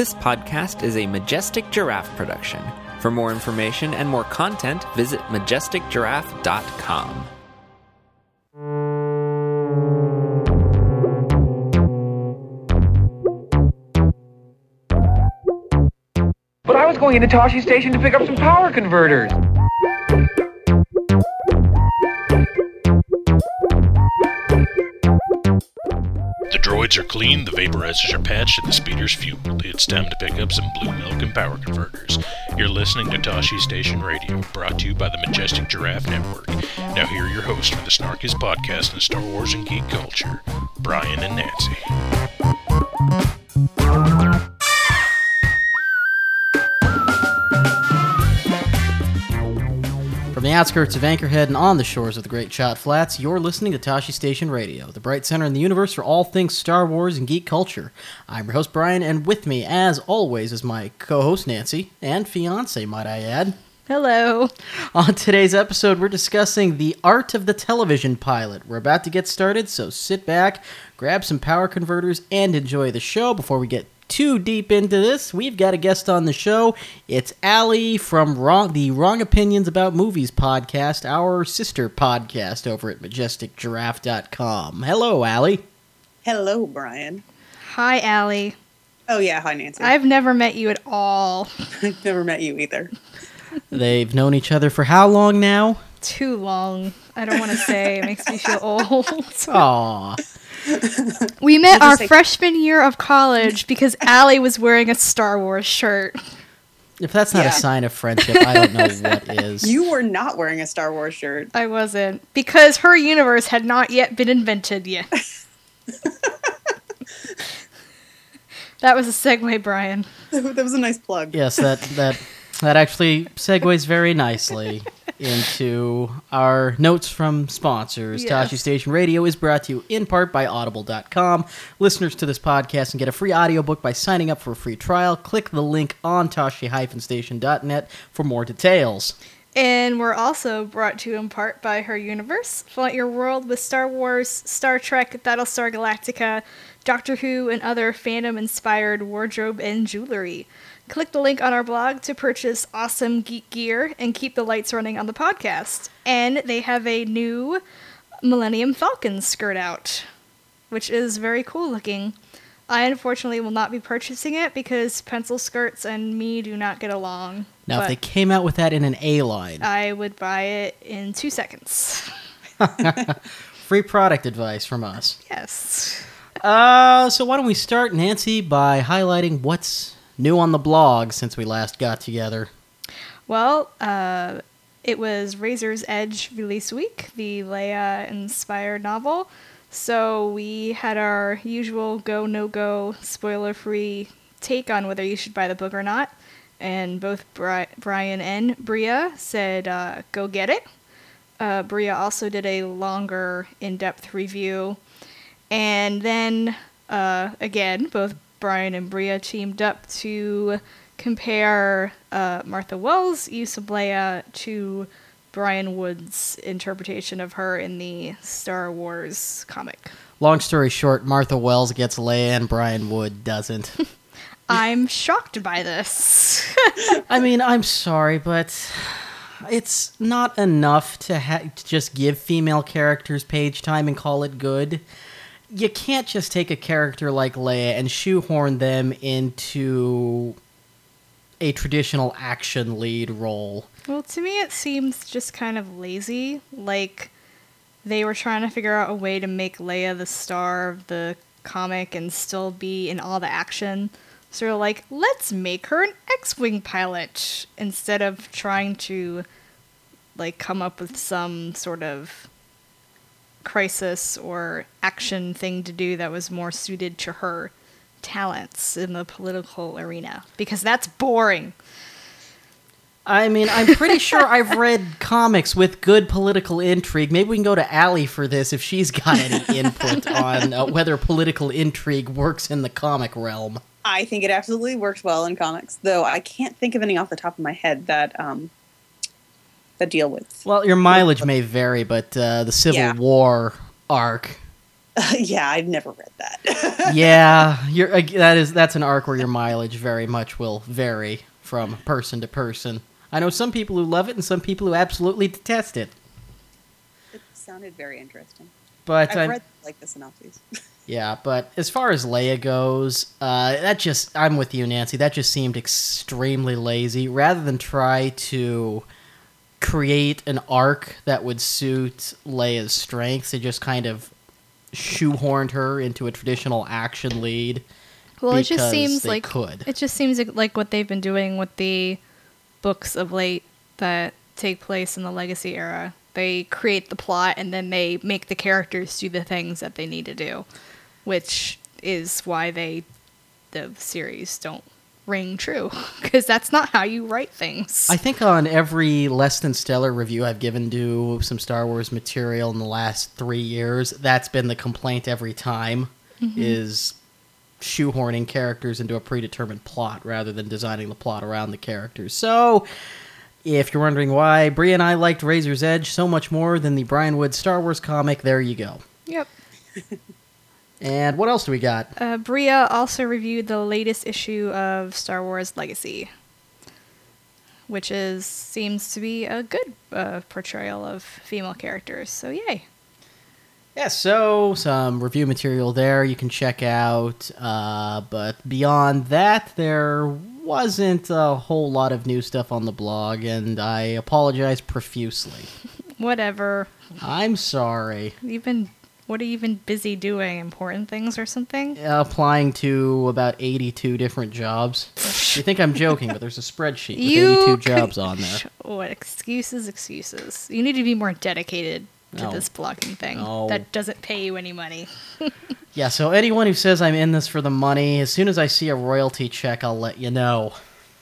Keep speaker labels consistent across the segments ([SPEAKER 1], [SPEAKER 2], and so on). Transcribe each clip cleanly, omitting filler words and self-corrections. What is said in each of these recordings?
[SPEAKER 1] This podcast is a Majestic Giraffe production. For more information and more content, visit majesticgiraffe.com.
[SPEAKER 2] But I was going into Toshi Station to pick up some power converters.
[SPEAKER 3] The droids are clean, the vaporizers are patched, and the speeder's fueled. It's time to pick up some blue milk and power converters. You're listening to Toshi Station Radio, brought to you by the Majestic Giraffe Network. Now here are your hosts for the snarkiest podcast in Star Wars and geek culture, Brian and Nancy.
[SPEAKER 4] From the outskirts of Anchorhead and on the shores of the Great Shot Flats, you're listening to Toshi Station Radio, the bright center in the universe for all things Star Wars and geek culture. I'm your host, Brian, and with me, as always, is my co-host, Nancy, and fiancé, might I add.
[SPEAKER 5] Hello.
[SPEAKER 4] On today's episode, we're discussing the art of the television pilot. We're about to get started, so sit back, grab some power converters, and enjoy the show. Before we get too deep into this, we've got a guest on the show. It's Allie from the Wrong Opinions About Movies podcast, our sister podcast over at majesticgiraffe.com. Hello, Allie.
[SPEAKER 6] Hello, Brian.
[SPEAKER 5] Hi, Allie.
[SPEAKER 6] Oh, yeah. Hi, Nancy.
[SPEAKER 5] I've never met you at all.
[SPEAKER 6] I've never met you either.
[SPEAKER 4] They've known each other for how long now?
[SPEAKER 5] Too long. I don't want to say. It makes me feel old.
[SPEAKER 4] Aww.
[SPEAKER 5] We met our freshman year of college because Allie was wearing a Star Wars shirt.
[SPEAKER 4] If that's not a sign of friendship, I don't know what is.
[SPEAKER 6] You were not wearing a Star Wars shirt.
[SPEAKER 5] I wasn't. Because her universe had not yet been invented yet. That was a segue, Brian.
[SPEAKER 6] That was a nice plug.
[SPEAKER 4] Yes, that actually segues very nicely into our notes from sponsors.
[SPEAKER 5] Yes.
[SPEAKER 4] Toshi Station Radio is brought to you in part by Audible.com. Listeners to this podcast can get a free audiobook by signing up for a free trial. Click the link on toshi-station.net for more details.
[SPEAKER 5] And we're also brought to you in part by Her Universe. Flaunt your world with Star Wars, Star Trek, Battlestar Galactica, Doctor Who, and other fandom-inspired wardrobe and jewelry. Click the link on our blog to purchase awesome geek gear and keep the lights running on the podcast. And they have a new Millennium Falcon skirt out, which is very cool looking. I unfortunately will not be purchasing it because pencil skirts and me do not get along.
[SPEAKER 4] Now, if they came out with that in an A-line,
[SPEAKER 5] I would buy it in 2 seconds.
[SPEAKER 4] free product advice from us.
[SPEAKER 5] Yes.
[SPEAKER 4] So why don't we start, Nancy, by highlighting what's new on the blog since we last got together.
[SPEAKER 5] Well, it was Razor's Edge release week, the Leia-inspired novel. So we had our usual go, no-go, spoiler-free take on whether you should buy the book or not. And both Brian and Bria said, go get it. Bria also did a longer, in-depth review. And then, again, both Brian and Bria teamed up to compare Martha Wells' use of Leia to Brian Wood's interpretation of her in the Star Wars comic.
[SPEAKER 4] Long story short, Martha Wells gets Leia and Brian Wood doesn't.
[SPEAKER 5] I'm shocked by this.
[SPEAKER 4] I mean, I'm sorry, but it's not enough to just give female characters page time and call it good. You can't just take a character like Leia and shoehorn them into a traditional action lead role.
[SPEAKER 5] Well, to me it seems just kind of lazy. Like, they were trying to figure out a way to make Leia the star of the comic and still be in all the action. So they're like, let's make her an X-Wing pilot, instead of trying to, like, come up with some sort of crisis or action thing to do that was more suited to her talents in the political arena, because that's boring.
[SPEAKER 4] I mean, I'm pretty sure I've read comics with good political intrigue. Maybe we can go to Allie for this if she's got any input on whether political intrigue works in the comic realm.
[SPEAKER 6] I think it absolutely works well in comics, though I can't think of any off the top of my head that deal with.
[SPEAKER 4] Well, your mileage may vary, but the Civil War arc
[SPEAKER 6] Yeah, I've never read that.
[SPEAKER 4] Yeah, that's an arc where your mileage very much will vary from person to person. I know some people who love it and some people who absolutely detest it.
[SPEAKER 6] It sounded very interesting.
[SPEAKER 4] But
[SPEAKER 6] I've read like the synopses.
[SPEAKER 4] yeah, but as far as Leia goes, I'm with you, Nancy. That just seemed extremely lazy. Rather than try to create an arc that would suit Leia's strengths, they just kind of shoehorned her into a traditional action lead.
[SPEAKER 5] Well, it just seems like what they've been doing with the books of late that take place in the Legacy era. They create the plot and then they make the characters do the things that they need to do, which is why the series don't ring true, because that's not how you write things.
[SPEAKER 4] I think on every less than stellar review I've given to some Star Wars material in the last 3 years, that's been the complaint every time, is shoehorning characters into a predetermined plot rather than designing the plot around the characters. So, if you're wondering why Bria and I liked Razor's Edge so much more than the Brian Wood Star Wars comic, there you go.
[SPEAKER 5] Yep.
[SPEAKER 4] And what else do we got?
[SPEAKER 5] Bria also reviewed the latest issue of Star Wars Legacy, which seems to be a good portrayal of female characters, so yay.
[SPEAKER 4] Yeah, so some review material there you can check out, but beyond that, there wasn't a whole lot of new stuff on the blog, and I apologize profusely.
[SPEAKER 5] Whatever.
[SPEAKER 4] I'm sorry.
[SPEAKER 5] What have you been busy doing? Important things or something?
[SPEAKER 4] Applying to about 82 different jobs. You think I'm joking, but there's a spreadsheet with 82 jobs on there.
[SPEAKER 5] What, excuses. You need to be more dedicated to this blogging thing. That doesn't pay you any money.
[SPEAKER 4] Yeah, so anyone who says I'm in this for the money, as soon as I see a royalty check, I'll let you know.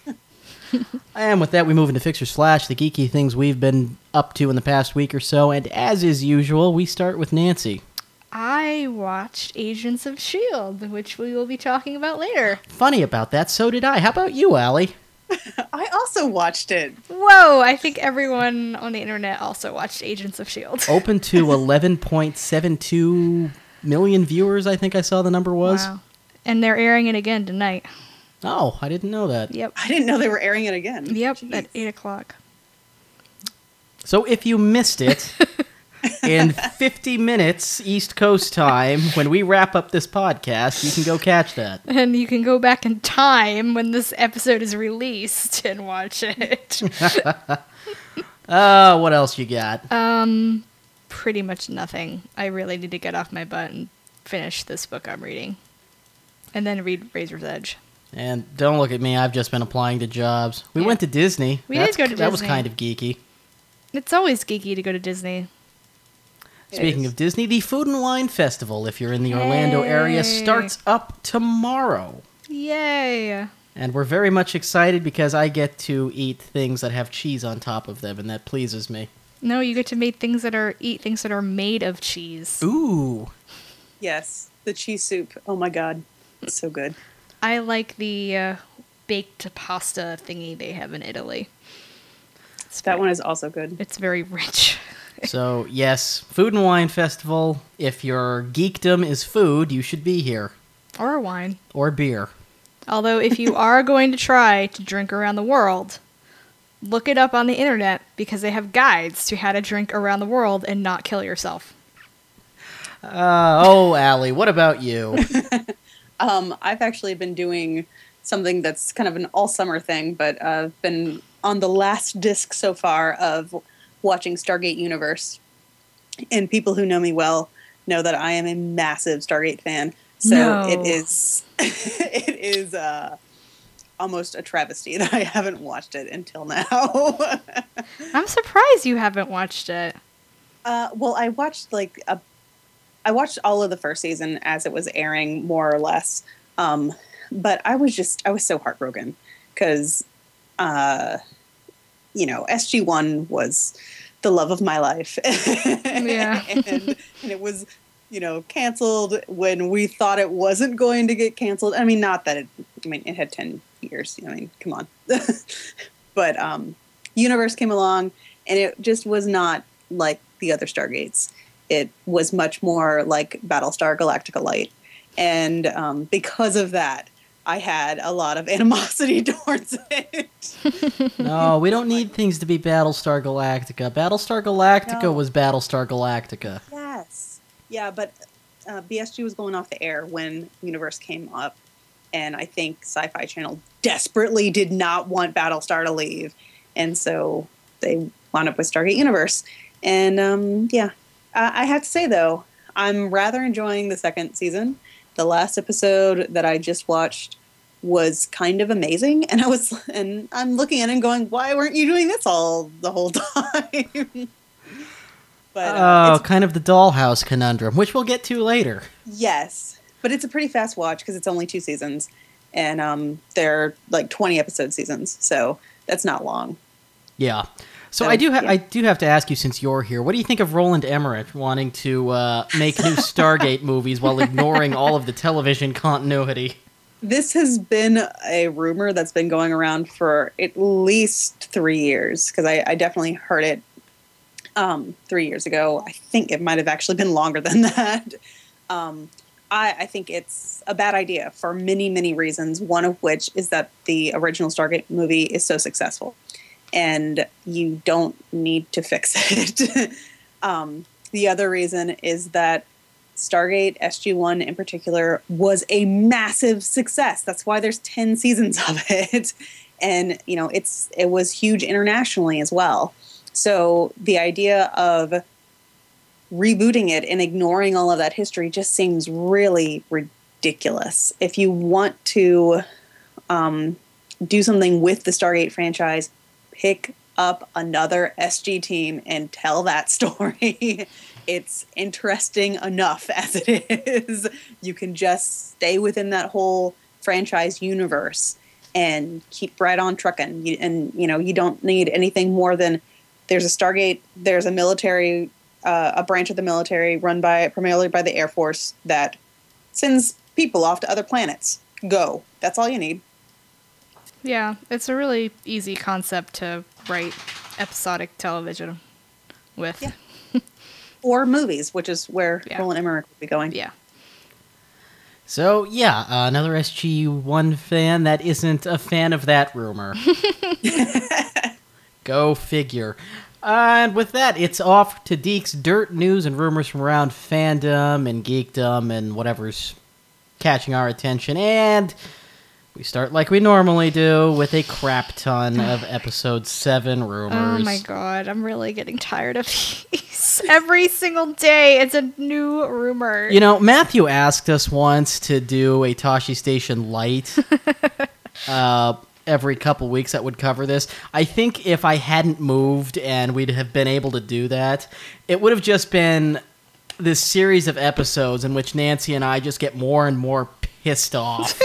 [SPEAKER 4] And with that, we move into Fixers Flash, the geeky things we've been up to in the past week or so, and as is usual, we start with Nancy.
[SPEAKER 5] I watched Agents of S.H.I.E.L.D., which we will be talking about later.
[SPEAKER 4] Funny about that, so did I. How about you, Allie?
[SPEAKER 6] I also watched it.
[SPEAKER 5] Whoa, I think everyone on the internet also watched Agents of S.H.I.E.L.D.
[SPEAKER 4] Open to 11.72 million viewers, I think I saw the number was.
[SPEAKER 5] Wow. And they're airing it again tonight.
[SPEAKER 4] Oh, I didn't know that.
[SPEAKER 5] Yep.
[SPEAKER 6] I didn't know they were airing it again.
[SPEAKER 5] Yep,
[SPEAKER 6] Jeez.
[SPEAKER 5] at 8 o'clock.
[SPEAKER 4] So if you missed it, in 50 minutes East Coast time, when we wrap up this podcast, you can go catch that.
[SPEAKER 5] And you can go back in time when this episode is released and watch it.
[SPEAKER 4] What else you got?
[SPEAKER 5] Pretty much nothing. I really need to get off my butt and finish this book I'm reading. And then read Razor's Edge.
[SPEAKER 4] And don't look at me, I've just been applying to jobs. We went to Disney.
[SPEAKER 5] We did go to Disney.
[SPEAKER 4] That was kind of geeky.
[SPEAKER 5] It's always geeky to go to Disney.
[SPEAKER 4] Speaking of Disney, the Food and Wine Festival, if you're in the Orlando area, starts up tomorrow.
[SPEAKER 5] Yay!
[SPEAKER 4] And we're very much excited because I get to eat things that have cheese on top of them, and that pleases me.
[SPEAKER 5] No, you get to eat things that are made of cheese.
[SPEAKER 4] Ooh.
[SPEAKER 6] Yes, the cheese soup. Oh my god, it's so good.
[SPEAKER 5] I like the baked pasta thingy they have in Italy.
[SPEAKER 6] That one is also good.
[SPEAKER 5] It's very rich.
[SPEAKER 4] So, yes, Food and Wine Festival. If your geekdom is food, you should be here.
[SPEAKER 5] Or wine.
[SPEAKER 4] Or beer.
[SPEAKER 5] Although, if you are going to try to drink around the world, look it up on the internet, because they have guides to how to drink around the world and not kill yourself.
[SPEAKER 4] Allie, what about you?
[SPEAKER 6] I've actually been doing something that's kind of an all-summer thing, but I've been on the last disc so far of watching Stargate Universe. And people who know me well know that I am a massive Stargate fan. So it is almost a travesty that I haven't watched it until now.
[SPEAKER 5] I'm surprised you haven't watched it.
[SPEAKER 6] Well, I watched I watched all of the first season as it was airing, more or less. But I was so heartbroken because, SG-1 was the love of my life.
[SPEAKER 5] Yeah.
[SPEAKER 6] and it was, canceled when we thought it wasn't going to get canceled. I mean, it had 10 years. I mean, come on. But Universe came along, and it just was not like the other Stargates. it was much more like Battlestar Galactica Light. And because of that, I had a lot of animosity towards it.
[SPEAKER 4] No, we don't need things to be Battlestar Galactica. Battlestar Galactica was Battlestar Galactica.
[SPEAKER 6] Yes. Yeah, but BSG was going off the air when Universe came up. And I think Sci-Fi Channel desperately did not want Battlestar to leave. And so they wound up with Stargate Universe. And I have to say, though, I'm rather enjoying the second season. The last episode that I just watched was kind of amazing, and I'm looking at it and going, "Why weren't you doing this the whole time?" But
[SPEAKER 4] it's kind of the dollhouse conundrum, which we'll get to later.
[SPEAKER 6] Yes, but it's a pretty fast watch because it's only 2 seasons, and they're like 20-episode seasons, so that's not long.
[SPEAKER 4] Yeah. So I do have to ask you, since you're here, what do you think of Roland Emmerich wanting to make new Stargate movies while ignoring all of the television continuity?
[SPEAKER 6] This has been a rumor that's been going around for at least 3 years, because I definitely heard it 3 years ago. I think it might have actually been longer than that. I think it's a bad idea for many, many reasons, one of which is that the original Stargate movie is so successful. And you don't need to fix it. The other reason is that Stargate SG-1 in particular was a massive success. That's why there's 10 seasons of it. And, it was huge internationally as well. So the idea of rebooting it and ignoring all of that history just seems really ridiculous. If you want to do something with the Stargate franchise, pick up another SG team and tell that story. It's interesting enough as it is. You can just stay within that whole franchise universe and keep right on trucking. You don't need anything more than there's a Stargate, there's a military, a branch of the military primarily by the Air Force that sends people off to other planets. Go. That's all you need.
[SPEAKER 5] Yeah, it's a really easy concept to write episodic television with.
[SPEAKER 6] Yeah. Or movies, which is where Roland Emmerich will be going.
[SPEAKER 5] Yeah.
[SPEAKER 4] So, another SG-1 fan that isn't a fan of that rumor. Go figure. And with that, it's off to Deke's dirt news and rumors from around fandom and geekdom and whatever's catching our attention. And we start like we normally do with a crap ton of episode 7 rumors.
[SPEAKER 5] Oh my god, I'm really getting tired of these. Every single day, it's a new rumor.
[SPEAKER 4] Matthew asked us once to do a Tashi Station Light every couple weeks that would cover this. I think if I hadn't moved and we'd have been able to do that, it would have just been this series of episodes in which Nancy and I just get more and more pissed off.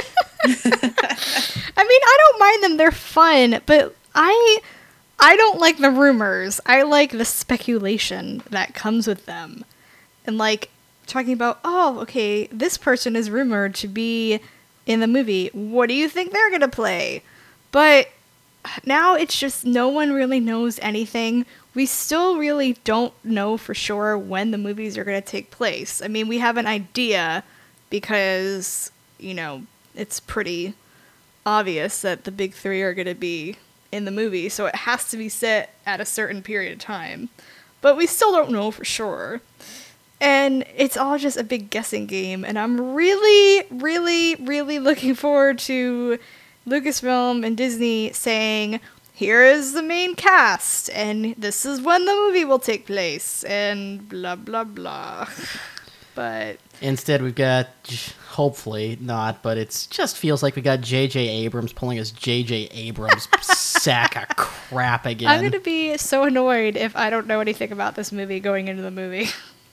[SPEAKER 5] I don't mind them. They're fun, but I don't like the rumors. I like the speculation that comes with them. And talking about, okay, this person is rumored to be in the movie. What do you think they're going to play? But now it's just no one really knows anything. We still really don't know for sure when the movies are going to take place. I mean, we have an idea because, it's pretty obvious that the big 3 are going to be in the movie, so it has to be set at a certain period of time. But we still don't know for sure. And it's all just a big guessing game, and I'm really, really, really looking forward to Lucasfilm and Disney saying, here is the main cast, and this is when the movie will take place, and blah, blah, blah. But
[SPEAKER 4] instead we've got, hopefully not, but it just feels like we got J.J. Abrams pulling his J.J. Abrams sack of crap again.
[SPEAKER 5] I'm going to be so annoyed if I don't know anything about this movie going into the movie.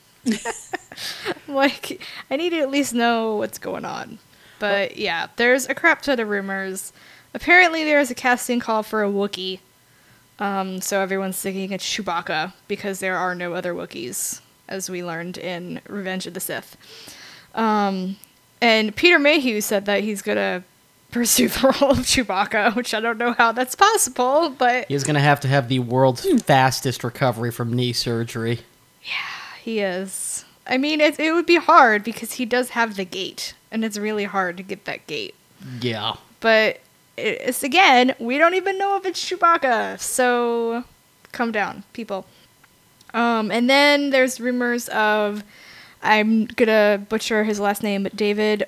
[SPEAKER 5] I need to at least know what's going on. But yeah, there's a crap ton of rumors. Apparently there's a casting call for a Wookiee. So everyone's thinking it's Chewbacca because there are no other Wookiees, as we learned in Revenge of the Sith. And Peter Mayhew said that he's going to pursue the role of Chewbacca, which I don't know how that's possible, but...
[SPEAKER 4] He's going to have the world's fastest recovery from knee surgery.
[SPEAKER 5] he is. I mean, it would be hard because he does have the gate, and it's really hard to get that gate.
[SPEAKER 4] Yeah.
[SPEAKER 5] But it's, again, we don't even know if it's Chewbacca, so calm down, people. And then there's rumors of, I'm gonna butcher his last name, but David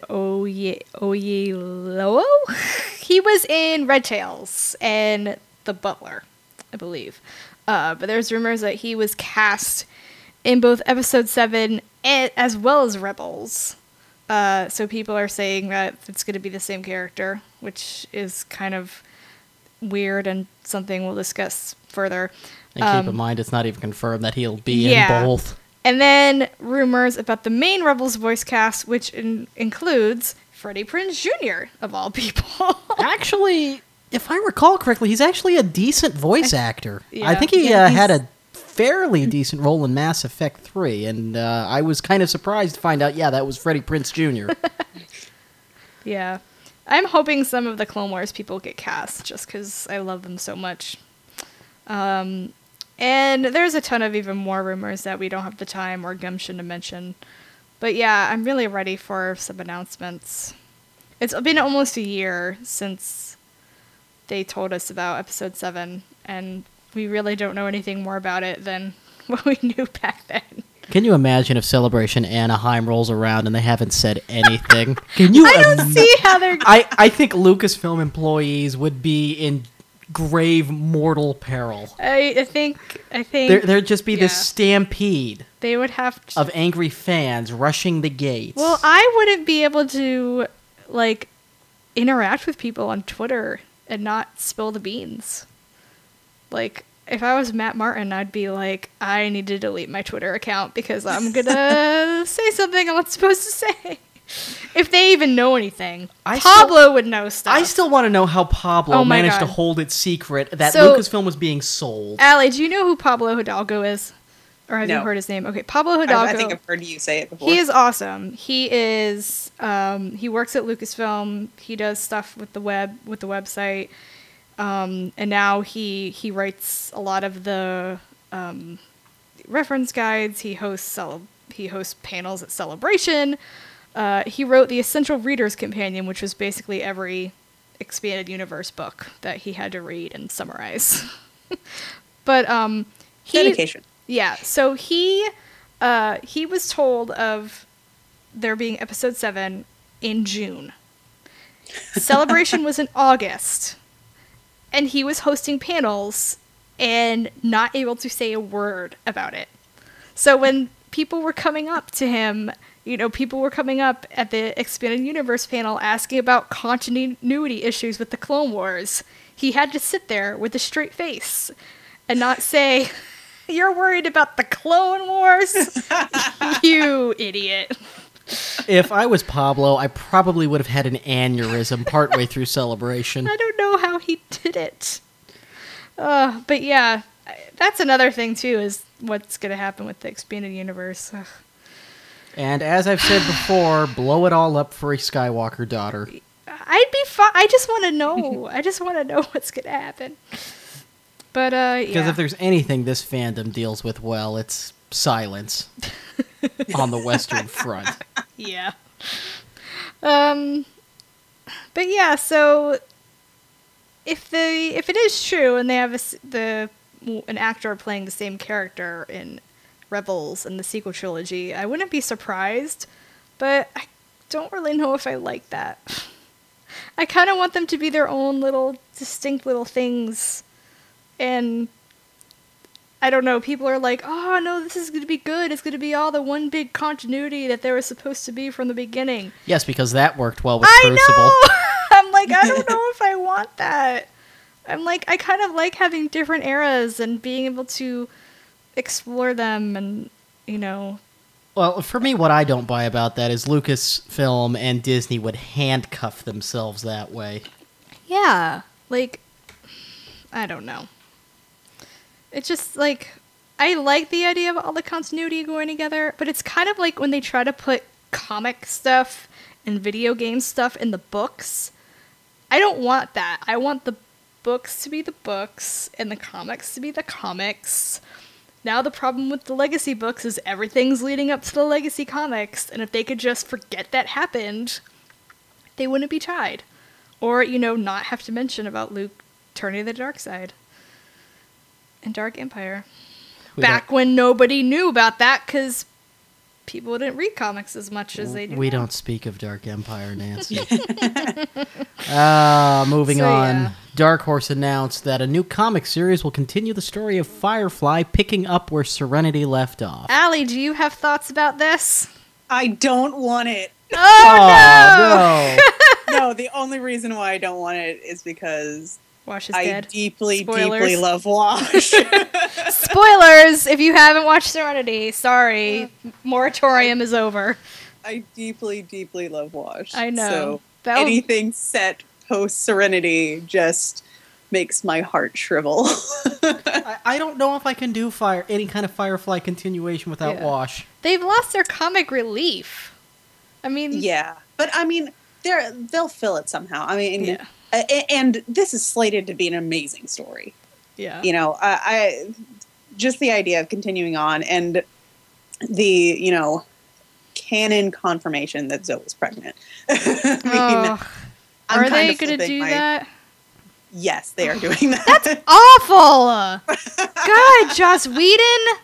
[SPEAKER 5] Oyelowo? He was in Red Tails and The Butler, I believe. But there's rumors that he was cast in both Episode 7 and, as well as Rebels. So people are saying that it's going to be the same character, which is kind of weird and something we'll discuss further.
[SPEAKER 4] And keep in mind, it's not even confirmed that he'll be in both.
[SPEAKER 5] And then rumors about the main Rebels voice cast, which includes Freddie Prinze Jr., of all people.
[SPEAKER 4] Actually, if I recall correctly, he's actually a decent voice actor.
[SPEAKER 5] Yeah.
[SPEAKER 4] I think he had a fairly decent role in Mass Effect 3, and I was kind of surprised to find out, that was Freddie Prinze Jr.
[SPEAKER 5] Yeah. I'm hoping some of the Clone Wars people get cast, just because I love them so much. And there's a ton of even more rumors that we don't have the time or gumption to mention. But yeah, I'm really ready for some announcements. It's been almost a year since they told us about Episode 7, and we really don't know anything more about it than what we knew back then.
[SPEAKER 4] Can you imagine if Celebration Anaheim rolls around and they haven't said anything? Can you?
[SPEAKER 5] I don't see how they're...
[SPEAKER 4] I think Lucasfilm employees would be in grave mortal peril.
[SPEAKER 5] I think
[SPEAKER 4] There'd just be this stampede
[SPEAKER 5] they would have to...
[SPEAKER 4] of angry fans rushing the gates.
[SPEAKER 5] Well, I wouldn't be able to, like, interact with people on Twitter and not spill the beans. Like, if I was Matt Martin, I'd be like, I need to delete my Twitter account because I'm gonna say something I'm not supposed to say. If they even know anything. Pablo would know stuff.
[SPEAKER 4] I still want to know how Pablo managed to hold it secret that Lucasfilm was being sold.
[SPEAKER 5] Allie, do you know who Pablo Hidalgo is? Or have you heard his name? Okay, Pablo Hidalgo.
[SPEAKER 6] I think I've heard you say it before.
[SPEAKER 5] He is awesome. He is, he works at Lucasfilm. He does stuff with the website. And now he writes a lot of the reference guides. He hosts panels at Celebration. He wrote the Essential Reader's Companion, which was basically every expanded universe book that he had to read and summarize. But
[SPEAKER 6] dedication.
[SPEAKER 5] Yeah, so he was told of there being Episode 7 in June. Celebration was in August. And he was hosting panels and not able to say a word about it. So when people were coming up to him, people were coming up at the Expanded Universe panel asking about continuity issues with the Clone Wars, he had to sit there with a straight face and not say, "You're worried about the Clone Wars? You idiot."
[SPEAKER 4] If I was Pablo, I probably would have had an aneurysm partway through Celebration.
[SPEAKER 5] I don't know how he did it. But yeah, that's another thing too, is what's going to happen with the Expanded Universe. Ugh.
[SPEAKER 4] And as I've said before, blow it all up for a Skywalker daughter.
[SPEAKER 5] I'd be fine. I just want to know. I just want to know what's going to happen. But
[SPEAKER 4] Because if there's anything this fandom deals with well, it's silence on the Western Front.
[SPEAKER 5] Yeah. But yeah, so if it is true and they have an actor playing the same character in Rebels and the sequel trilogy, I wouldn't be surprised, but I don't really know if I like that. I kind of want them to be their own little distinct little things, and I don't know, people are like, oh no, this is going to be good, it's going to be all the one big continuity that there was supposed to be from the beginning.
[SPEAKER 4] Yes, because that worked well with Crucible.
[SPEAKER 5] I know! I'm like, I don't know if I want that. I'm like, I kind of like having different eras and being able to explore them and,
[SPEAKER 4] Well, for me, what I don't buy about that is Lucasfilm and Disney would handcuff themselves that way.
[SPEAKER 5] Yeah, like, I don't know. It's just, like, I like the idea of all the continuity going together, but it's kind of like when they try to put comic stuff and video game stuff in the books. I don't want that. I want the books to be the books and the comics to be the comics. Now the problem with the Legacy books is everything's leading up to the Legacy comics, and if they could just forget that happened, they wouldn't be tied. Or, not have to mention about Luke turning to the dark side. And Dark Empire. Back when nobody knew about that, because people didn't read comics as much as they do
[SPEAKER 4] We
[SPEAKER 5] now.
[SPEAKER 4] don't speak of Dark Empire, Nancy. Moving
[SPEAKER 5] So,
[SPEAKER 4] on.
[SPEAKER 5] yeah.
[SPEAKER 4] Dark Horse announced that a new comic series will continue the story of Firefly, picking up where Serenity left off.
[SPEAKER 5] Allie, do you have thoughts about this?
[SPEAKER 6] I don't want it.
[SPEAKER 4] Oh, no.
[SPEAKER 6] No, the only reason why I don't want it is because
[SPEAKER 5] Wash is
[SPEAKER 6] I
[SPEAKER 5] dead.
[SPEAKER 6] deeply,
[SPEAKER 5] Spoilers.
[SPEAKER 6] deeply love Wash.
[SPEAKER 5] Spoilers! If you haven't watched Serenity, sorry. Moratorium is over.
[SPEAKER 6] I deeply, deeply love Wash.
[SPEAKER 5] I know.
[SPEAKER 6] So
[SPEAKER 5] That would-
[SPEAKER 6] anything set post Serenity just makes my heart shrivel.
[SPEAKER 4] I don't know if I can do any kind of Firefly continuation without
[SPEAKER 5] Yeah.
[SPEAKER 4] Wash.
[SPEAKER 5] They've lost their comic relief. I mean,
[SPEAKER 6] Yeah, but I mean, they'll fill it somehow. I mean,
[SPEAKER 5] Yeah.
[SPEAKER 6] and this is slated to be an amazing story.
[SPEAKER 5] yeah.
[SPEAKER 6] I just the idea of continuing on and the canon confirmation that Zoe is pregnant. I mean,
[SPEAKER 5] Oh,
[SPEAKER 6] I'm
[SPEAKER 5] are
[SPEAKER 6] kind
[SPEAKER 5] they
[SPEAKER 6] of
[SPEAKER 5] going to
[SPEAKER 6] flipping
[SPEAKER 5] do
[SPEAKER 6] my-
[SPEAKER 5] that?
[SPEAKER 6] Yes, they are doing that.
[SPEAKER 5] Awful! God, Joss Whedon!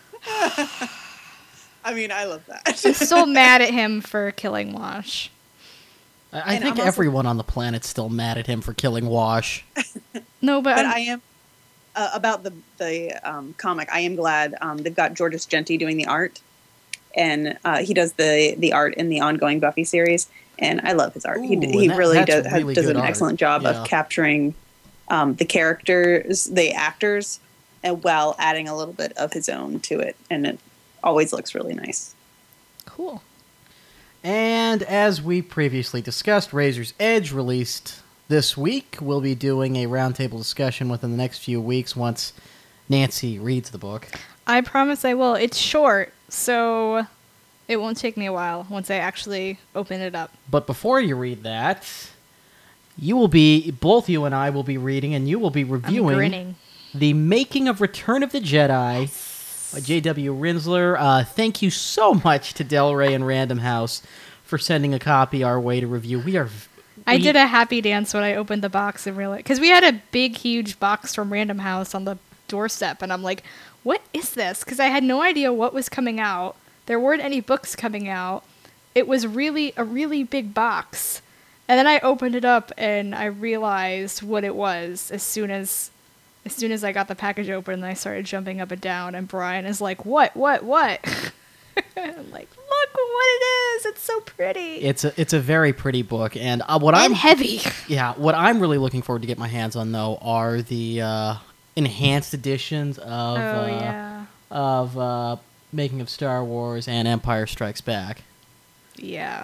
[SPEAKER 6] I mean, I love that.
[SPEAKER 5] I'm so mad at him for killing Wash.
[SPEAKER 4] I
[SPEAKER 6] And
[SPEAKER 4] think
[SPEAKER 6] I'm also-
[SPEAKER 4] everyone on the planet's still mad at him for killing Wash.
[SPEAKER 5] No, but,
[SPEAKER 6] But I am about the comic. I am glad they've got Georges Genti doing the art, and he does the art in the ongoing Buffy series. And I love his art.
[SPEAKER 4] Ooh,
[SPEAKER 6] He
[SPEAKER 4] and
[SPEAKER 6] really
[SPEAKER 4] that's
[SPEAKER 6] does
[SPEAKER 4] really
[SPEAKER 6] does
[SPEAKER 4] good
[SPEAKER 6] an
[SPEAKER 4] art.
[SPEAKER 6] excellent job
[SPEAKER 4] Yeah.
[SPEAKER 6] of capturing the characters, the actors, and while adding a little bit of his own to it. And it always looks really nice.
[SPEAKER 5] cool.
[SPEAKER 4] And as we previously discussed, Razor's Edge released this week. We'll be doing a roundtable discussion within the next few weeks once Nancy reads the book.
[SPEAKER 5] I promise I will. It's short, so it won't take me a while once I actually open it up.
[SPEAKER 4] But before you read that, both you and I will be reading and you will be
[SPEAKER 5] I'm
[SPEAKER 4] reviewing
[SPEAKER 5] grinning.
[SPEAKER 4] The Making of Return of the Jedi by J.W. Rinsler. Thank you so much to Del Rey and Random House for sending a copy our way to review.
[SPEAKER 5] I did a happy dance when I opened the box and realized, because we had a big, huge box from Random House on the doorstep, and I'm like, what is this? Because I had no idea what was coming out. There weren't any books coming out. It was really a really big box. And then I opened it up and I realized what it was as soon as I got the package open and I started jumping up and down, and Brian is like, what? I'm like, look what it is. It's so pretty.
[SPEAKER 4] It's a very pretty book, and
[SPEAKER 5] and heavy.
[SPEAKER 4] what I'm really looking forward to get my hands on though are the enhanced editions of Making of Star Wars and Empire Strikes Back.
[SPEAKER 5] Yeah.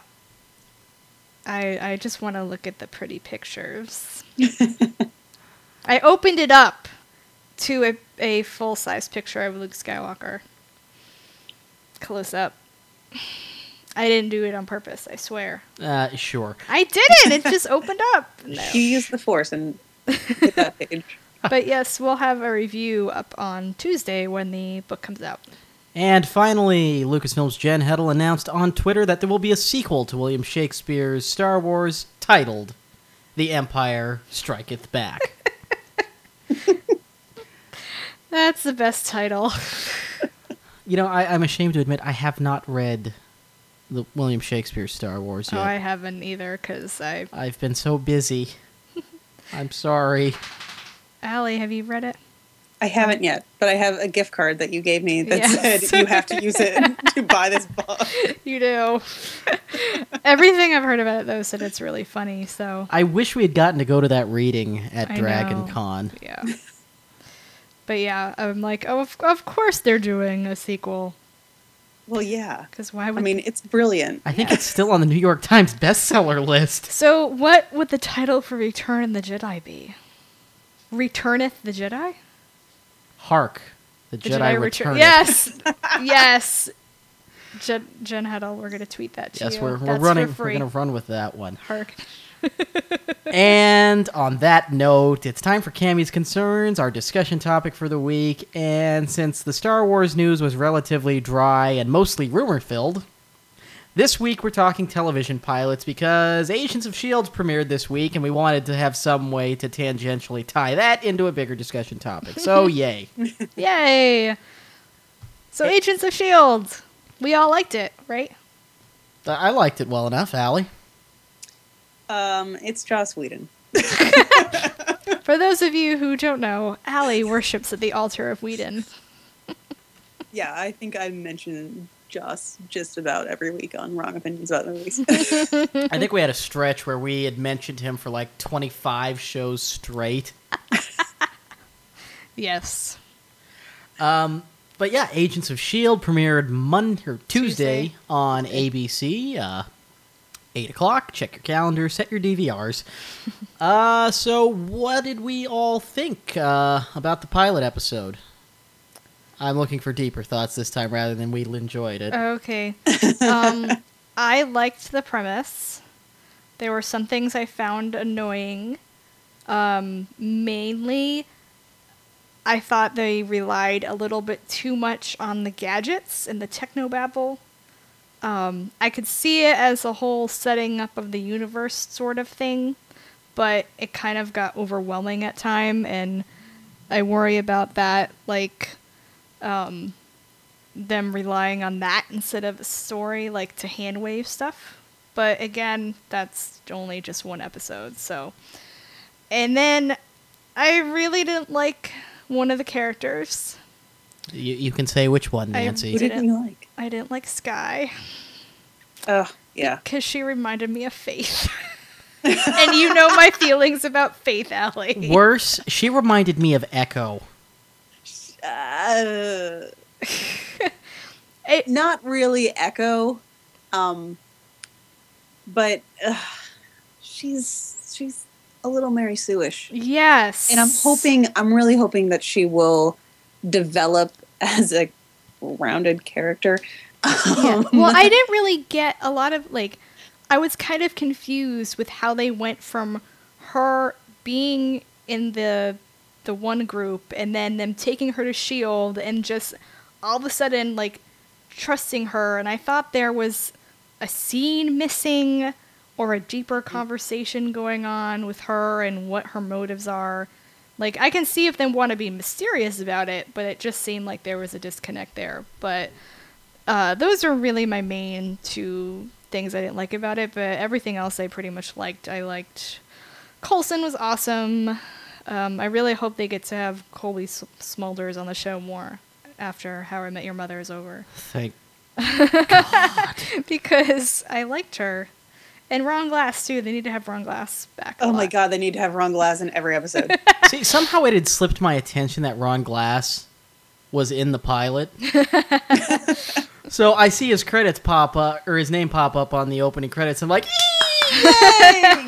[SPEAKER 5] I just want to look at the pretty pictures. I opened it up to a full-size picture of Luke Skywalker. Close up. I didn't do it on purpose, I swear.
[SPEAKER 4] Sure.
[SPEAKER 5] I didn't! It just opened up. No.
[SPEAKER 6] He used the Force and hit that page.
[SPEAKER 5] But yes, we'll have a review up on Tuesday when the book comes out.
[SPEAKER 4] And finally, Lucasfilm's Jen Heddle announced on Twitter that there will be a sequel to William Shakespeare's Star Wars titled The Empire Striketh Back.
[SPEAKER 5] That's the best title.
[SPEAKER 4] You know, I'm ashamed to admit I have not read the William Shakespeare Star Wars yet.
[SPEAKER 5] Oh, I haven't either, because
[SPEAKER 4] I've been so busy. I'm sorry.
[SPEAKER 5] Allie, have you read it?
[SPEAKER 6] I haven't yet, but I have a gift card that you gave me that
[SPEAKER 5] Yes.
[SPEAKER 6] said you have to use it to buy this book.
[SPEAKER 5] You do. Everything I've heard about it, though, said it's really funny, so...
[SPEAKER 4] I wish we had gotten to go to that reading at
[SPEAKER 5] I
[SPEAKER 4] Dragon
[SPEAKER 5] know.
[SPEAKER 4] Con.
[SPEAKER 5] Yeah. But yeah, I'm like, oh, of course they're doing a sequel.
[SPEAKER 6] Well, yeah.
[SPEAKER 5] Because why
[SPEAKER 6] I
[SPEAKER 5] would...
[SPEAKER 6] mean, it's brilliant.
[SPEAKER 4] I think it's still on the New York Times bestseller list.
[SPEAKER 5] So what would the title for Return of the Jedi be? Returneth the Jedi?
[SPEAKER 4] Hark, the Jedi Return.
[SPEAKER 5] Yes! Yes! Jen Heddle, we're going to tweet that to
[SPEAKER 4] Yes,
[SPEAKER 5] you.
[SPEAKER 4] we're
[SPEAKER 5] That's
[SPEAKER 4] running.
[SPEAKER 5] for
[SPEAKER 4] We're
[SPEAKER 5] free.
[SPEAKER 4] going to run with that one.
[SPEAKER 5] Hark.
[SPEAKER 4] And on that note, it's time for Cammy's Concerns, our discussion topic for the week. And since the Star Wars news was relatively dry and mostly rumor-filled, this week we're talking television pilots because Agents of S.H.I.E.L.D. premiered this week, and we wanted to have some way to tangentially tie that into a bigger discussion topic. So, yay.
[SPEAKER 5] Yay! So, Agents of S.H.I.E.L.D. We all liked it, right?
[SPEAKER 4] I liked it well enough, Allie.
[SPEAKER 6] It's Joss Whedon.
[SPEAKER 5] For those of you who don't know, Allie worships at the altar of Whedon.
[SPEAKER 6] Yeah, I think I mentioned Joss just about every week on Wrong Opinions About Movies.
[SPEAKER 4] I think we had a stretch where we had mentioned him for like 25 shows straight.
[SPEAKER 5] Yes.
[SPEAKER 4] But yeah, Agents of S.H.I.E.L.D. premiered Tuesday on ABC. 8 o'clock. Check your calendar. Set your DVRs. So what did we all think about the pilot episode? I'm looking for deeper thoughts this time rather than we enjoyed it.
[SPEAKER 5] Okay. I liked the premise. There were some things I found annoying. Mainly, I thought they relied a little bit too much on the gadgets and the technobabble. I could see it as a whole setting up of the universe sort of thing, but it kind of got overwhelming at time, and I worry about that, like, them relying on that instead of a story, like, to handwave stuff. But again, that's only just one episode, so. And then, I really didn't like one of the characters.
[SPEAKER 4] You can say which one, Nancy.
[SPEAKER 6] Who didn't you like?
[SPEAKER 5] I didn't like Skye.
[SPEAKER 6] Oh, yeah.
[SPEAKER 5] Because she reminded me of Faith. And you know my feelings about Faith, Allie.
[SPEAKER 4] Worse, she reminded me of Echo.
[SPEAKER 6] Not really Echo, but she's a little Mary Sue-ish.
[SPEAKER 5] Yes.
[SPEAKER 6] And I'm really hoping that she will develop as a rounded character.
[SPEAKER 5] Yeah. Well, I didn't really get a lot of, like, I was kind of confused with how they went from her being in the one group and then them taking her to S.H.I.E.L.D. and just all of a sudden, like, trusting her. And I thought there was a scene missing or a deeper conversation going on with her and what her motives are. Like, I can see if they want to be mysterious about it, but it just seemed like there was a disconnect there. But those are really my main two things I didn't like about it, but everything else I pretty much liked. I liked Coulson was awesome. I really hope they get to have Colby Smulders on the show more after How I Met Your Mother is over.
[SPEAKER 4] Thank
[SPEAKER 5] Because I liked her. And Ron Glass, too. They need to have Ron Glass back.
[SPEAKER 6] Oh my god, they need to have Ron Glass in every episode.
[SPEAKER 4] See, somehow it had slipped my attention that Ron Glass was in the pilot. So I see his credits pop up, or his name pop up on the opening credits. I'm like, yay!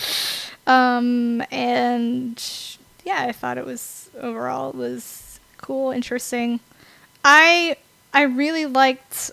[SPEAKER 5] And yeah, I thought it was overall it was cool, interesting. I really liked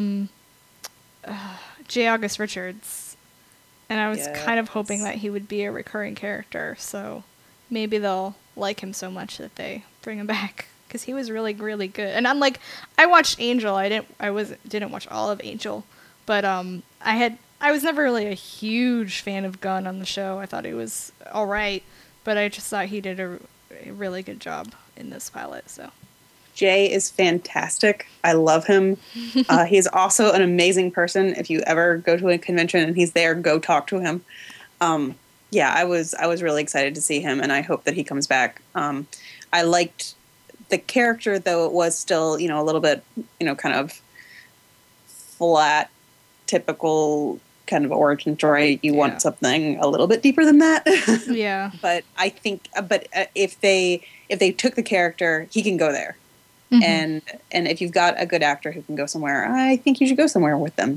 [SPEAKER 5] J. August Richards, and I was kind of hoping that he would be a recurring character. So maybe they'll like him so much that they bring him back. Because he was really, really good. And I'm like, I watched Angel. I didn't watch all of Angel, but I was never really a huge fan of Gunn on the show. I thought he was all right, but I just thought he did a really good job in this pilot. So
[SPEAKER 6] Jay is fantastic. I love him. He's also an amazing person. If you ever go to a convention and he's there, go talk to him. Yeah, I was really excited to see him, and I hope that he comes back. I liked the character, though it was still, a little bit, kind of flat, typical kind of origin story. You want something a little bit deeper than that.
[SPEAKER 5] Yeah.
[SPEAKER 6] But I think, if they took the character, he can go there. Mm-hmm. And if you've got a good actor who can go somewhere, I think you should go somewhere with them.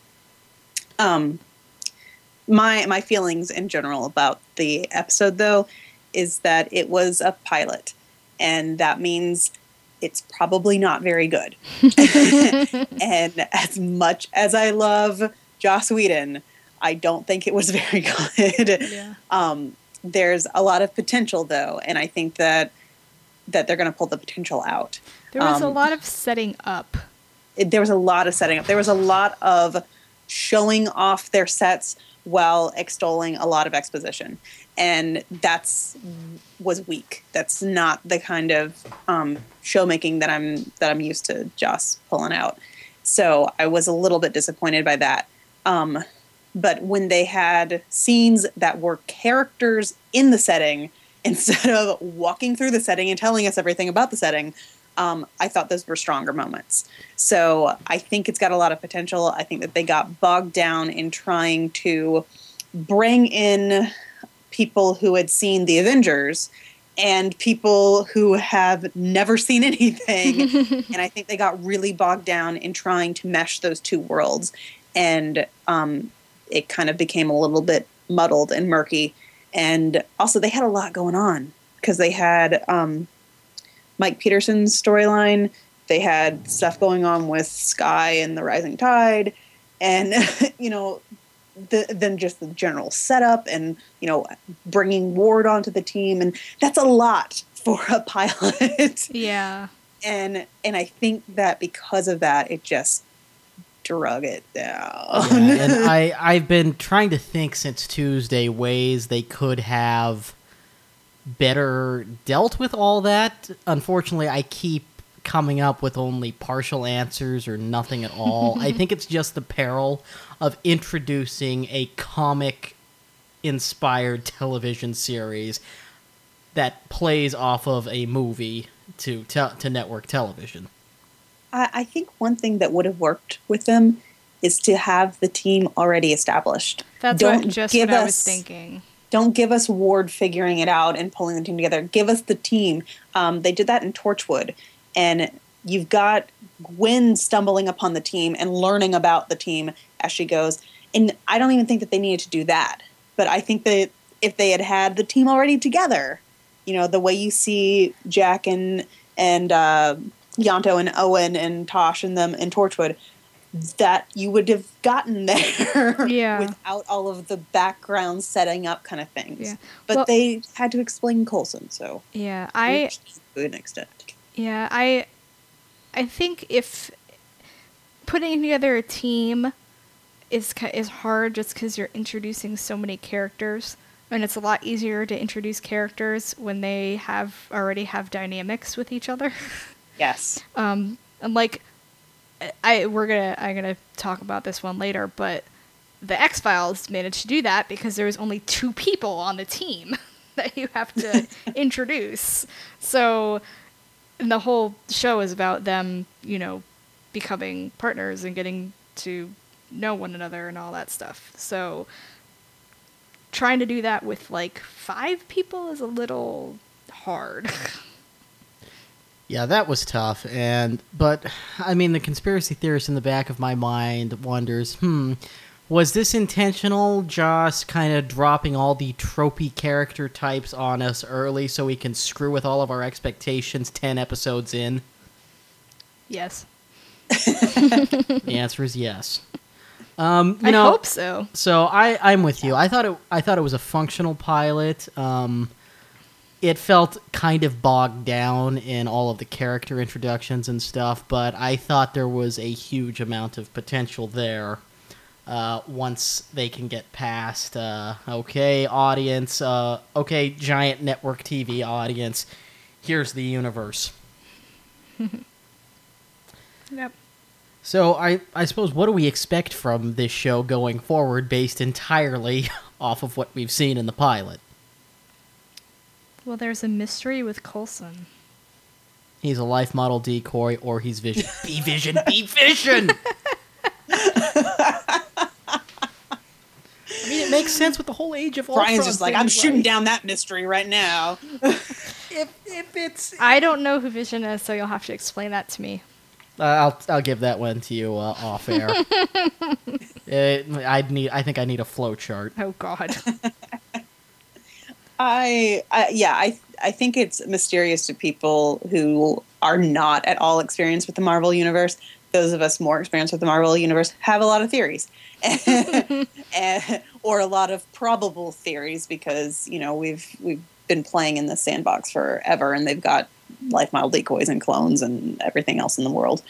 [SPEAKER 6] My feelings in general about the episode, though, is that it was a pilot. And that means it's probably not very good. And as much as I love Joss Whedon, I don't think it was very good.
[SPEAKER 5] Yeah.
[SPEAKER 6] There's a lot of potential, though, and I think that they're going to pull the potential out.
[SPEAKER 5] There was a lot of setting up.
[SPEAKER 6] There was a lot of setting up. There was a lot of showing off their sets while extolling a lot of exposition, and was weak. That's not the kind of showmaking that I'm used to Joss pulling out. So I was a little bit disappointed by that. But when they had scenes that were characters in the setting instead of walking through the setting and telling us everything about the setting, I thought those were stronger moments. So I think it's got a lot of potential. I think that they got bogged down in trying to bring in people who had seen the Avengers and people who have never seen anything. And I think they got really bogged down in trying to mesh those two worlds. And it kind of became a little bit muddled and murky. And also they had a lot going on because they had Mike Peterson's storyline. They had stuff going on with Sky and the Rising Tide. And, then just the general setup and, bringing Ward onto the team. And that's a lot for a pilot.
[SPEAKER 5] Yeah.
[SPEAKER 6] And I think that because of that, it just drug it down.
[SPEAKER 4] Yeah, and I've been trying to think since Tuesday ways they could have better dealt with all that. Unfortunately, I keep coming up with only partial answers or nothing at all. I think it's just the peril of introducing a comic-inspired television series that plays off of a movie to network television.
[SPEAKER 6] I think one thing that would have worked with them is to have the team already established.
[SPEAKER 5] That's what I was thinking.
[SPEAKER 6] Don't give us Ward figuring it out and pulling the team together. Give us the team. They did that in Torchwood. And you've got Gwen stumbling upon the team and learning about the team as she goes. And I don't even think that they needed to do that. But I think that if they had the team already together, the way you see Jack and Yanto and Owen and Tosh and them in Torchwood, that you would have gotten there without all of the background setting up kind of things. Yeah. But they had to explain Coulson, so to an extent.
[SPEAKER 5] Yeah, I think if putting together a team is hard just because you're introducing so many characters, and it's a lot easier to introduce characters when they already have dynamics with each other.
[SPEAKER 6] Yes.
[SPEAKER 5] And I'm gonna talk about this one later, but the X-Files managed to do that because there was only 2 people on the team that you have to introduce. So, and the whole show is about them, becoming partners and getting to know one another and all that stuff. So, trying to do that with 5 people is a little hard.
[SPEAKER 4] Yeah, that was tough, but the conspiracy theorist in the back of my mind wonders, was this intentional, Joss kind of dropping all the tropey character types on us early so we can screw with all of our expectations 10 episodes in?
[SPEAKER 5] Yes.
[SPEAKER 4] The answer is yes.
[SPEAKER 5] I hope so.
[SPEAKER 4] So I'm with you. I thought it was a functional pilot. It felt kind of bogged down in all of the character introductions and stuff, but I thought there was a huge amount of potential there once they can get past, audience, giant network TV audience, here's the universe.
[SPEAKER 5] Yep.
[SPEAKER 4] So I suppose, what do we expect from this show going forward based entirely off of what we've seen in the pilot?
[SPEAKER 5] Well, there's a mystery with Coulson.
[SPEAKER 4] He's a life model decoy, or he's Vision. Be Vision! Be Vision! It makes sense with the whole Age of Ultron.
[SPEAKER 6] Brian's just like, I'm shooting down that mystery right now.
[SPEAKER 4] If it's...
[SPEAKER 5] I don't know who Vision is, so you'll have to explain that to me.
[SPEAKER 4] I'll give that one to you off air. I think I need a flow chart.
[SPEAKER 5] Oh God.
[SPEAKER 6] I think it's mysterious to people who are not at all experienced with the Marvel Universe, those of us more experienced with the Marvel Universe have a lot of theories. Or a lot of probable theories because, we've been playing in the sandbox forever and they've got life model decoys and clones and everything else in the world.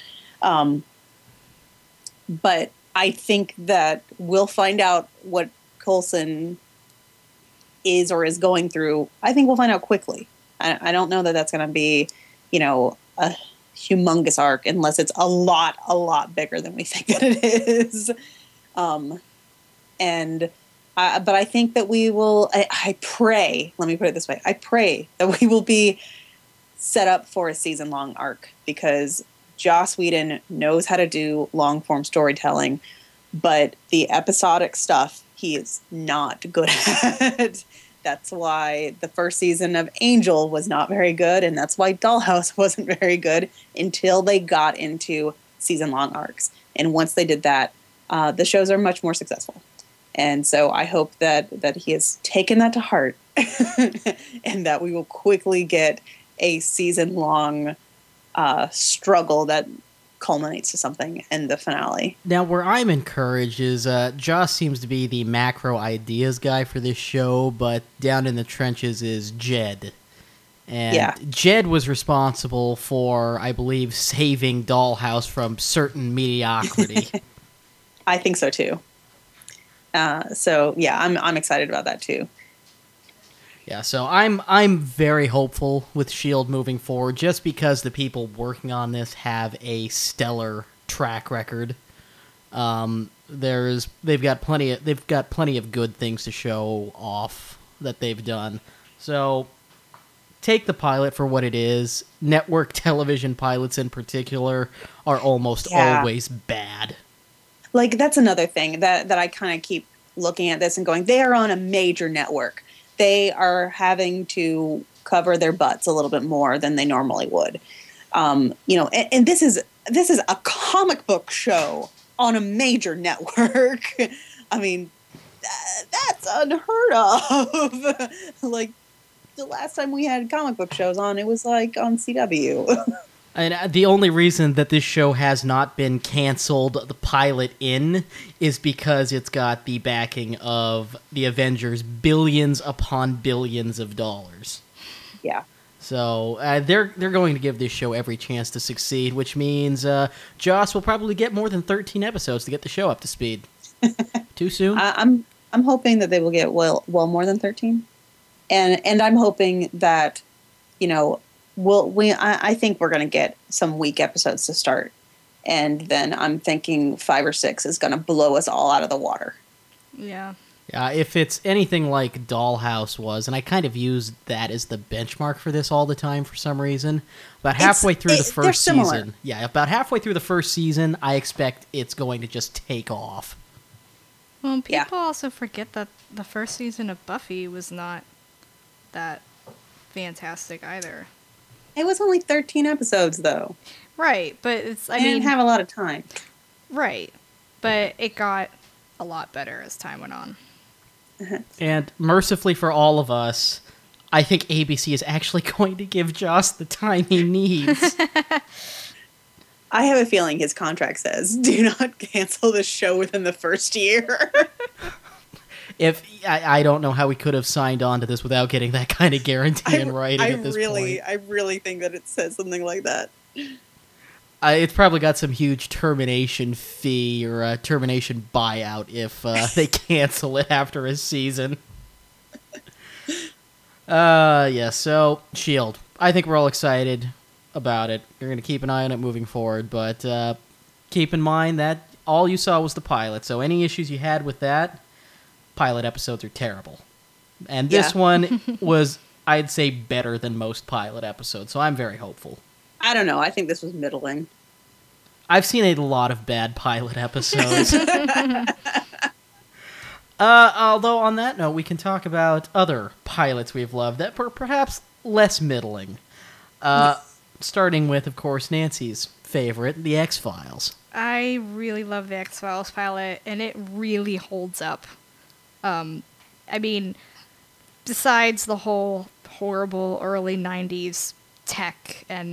[SPEAKER 6] But I think that we'll find out what Coulson is or is going through. I think we'll find out quickly. I don't know that that's going to be, a humongous arc unless it's a lot bigger than we think that it is. But I think that we will, I pray, let me put it this way. I pray that we will be set up for a season-long arc because Joss Whedon knows how to do long-form storytelling, but the episodic stuff he is not good at. That's why the first season of Angel was not very good, and that's why Dollhouse wasn't very good until they got into season-long arcs. And once they did that, the shows are much more successful. And so I hope that he has taken that to heart and that we will quickly get a season-long struggle that culminates to something in the finale.
[SPEAKER 4] Now, where I'm encouraged is Joss seems to be the macro ideas guy for this show, but down in the trenches is Jed. And Jed was responsible for, I believe, saving Dollhouse from certain mediocrity.
[SPEAKER 6] I think so too. I'm excited about that too.
[SPEAKER 4] Yeah, so I'm very hopeful with S.H.I.E.L.D. moving forward, just because the people working on this have a stellar track record. They've got plenty of good things to show off that they've done. So take the pilot for what it is. Network television pilots in particular are almost always bad.
[SPEAKER 6] Like, that's another thing that I kind of keep looking at this and going, they are on a major network. They are having to cover their butts a little bit more than they normally would. And this is a comic book show on a major network. I mean, that's unheard of. Like, the last time we had comic book shows on, it was like on CW.
[SPEAKER 4] And the only reason that this show has not been canceled, the pilot is because it's got the backing of the Avengers, billions upon billions of dollars.
[SPEAKER 6] Yeah.
[SPEAKER 4] So they're going to give this show every chance to succeed, which means Joss will probably get more than 13 episodes to get the show up to speed. Too soon?
[SPEAKER 6] I'm hoping that they will get well more than 13, and I'm hoping that I think we're going to get some weak episodes to start, and then I'm thinking 5 or 6 is going to blow us all out of the water.
[SPEAKER 5] Yeah.
[SPEAKER 4] Yeah, if it's anything like Dollhouse was, and I kind of used that as the benchmark for this all the time for some reason, about halfway through the first season. Yeah, about halfway through the first season, I expect it's going to just take off.
[SPEAKER 5] Well, people also forget that the first season of Buffy was not that fantastic either.
[SPEAKER 6] It was only 13 episodes, though.
[SPEAKER 5] Right, but I
[SPEAKER 6] didn't have a lot of time.
[SPEAKER 5] Right, but it got a lot better as time went on.
[SPEAKER 4] And mercifully for all of us, I think ABC is actually going to give Joss the time he needs.
[SPEAKER 6] I have a feeling his contract says, do not cancel the show within the first year.
[SPEAKER 4] If I don't know how we could have signed on to this without getting that kind of guarantee in writing at this point.
[SPEAKER 6] I really think that it says something like that.
[SPEAKER 4] It's probably got some huge termination fee or a termination buyout if they cancel it after a season. So S.H.I.E.L.D. I think we're all excited about it. We're going to keep an eye on it moving forward, but keep in mind that all you saw was the pilot, so any issues you had with that, pilot episodes are terrible. And this one was, I'd say, better than most pilot episodes, so I'm very hopeful.
[SPEAKER 6] I don't know. I think this was middling.
[SPEAKER 4] I've seen a lot of bad pilot episodes. Although, on that note, we can talk about other pilots we've loved that were perhaps less middling. Starting with, of course, Nancy's favorite, The X-Files.
[SPEAKER 5] I really love The X-Files pilot, and it really holds up. I mean, besides the whole horrible early 90s tech and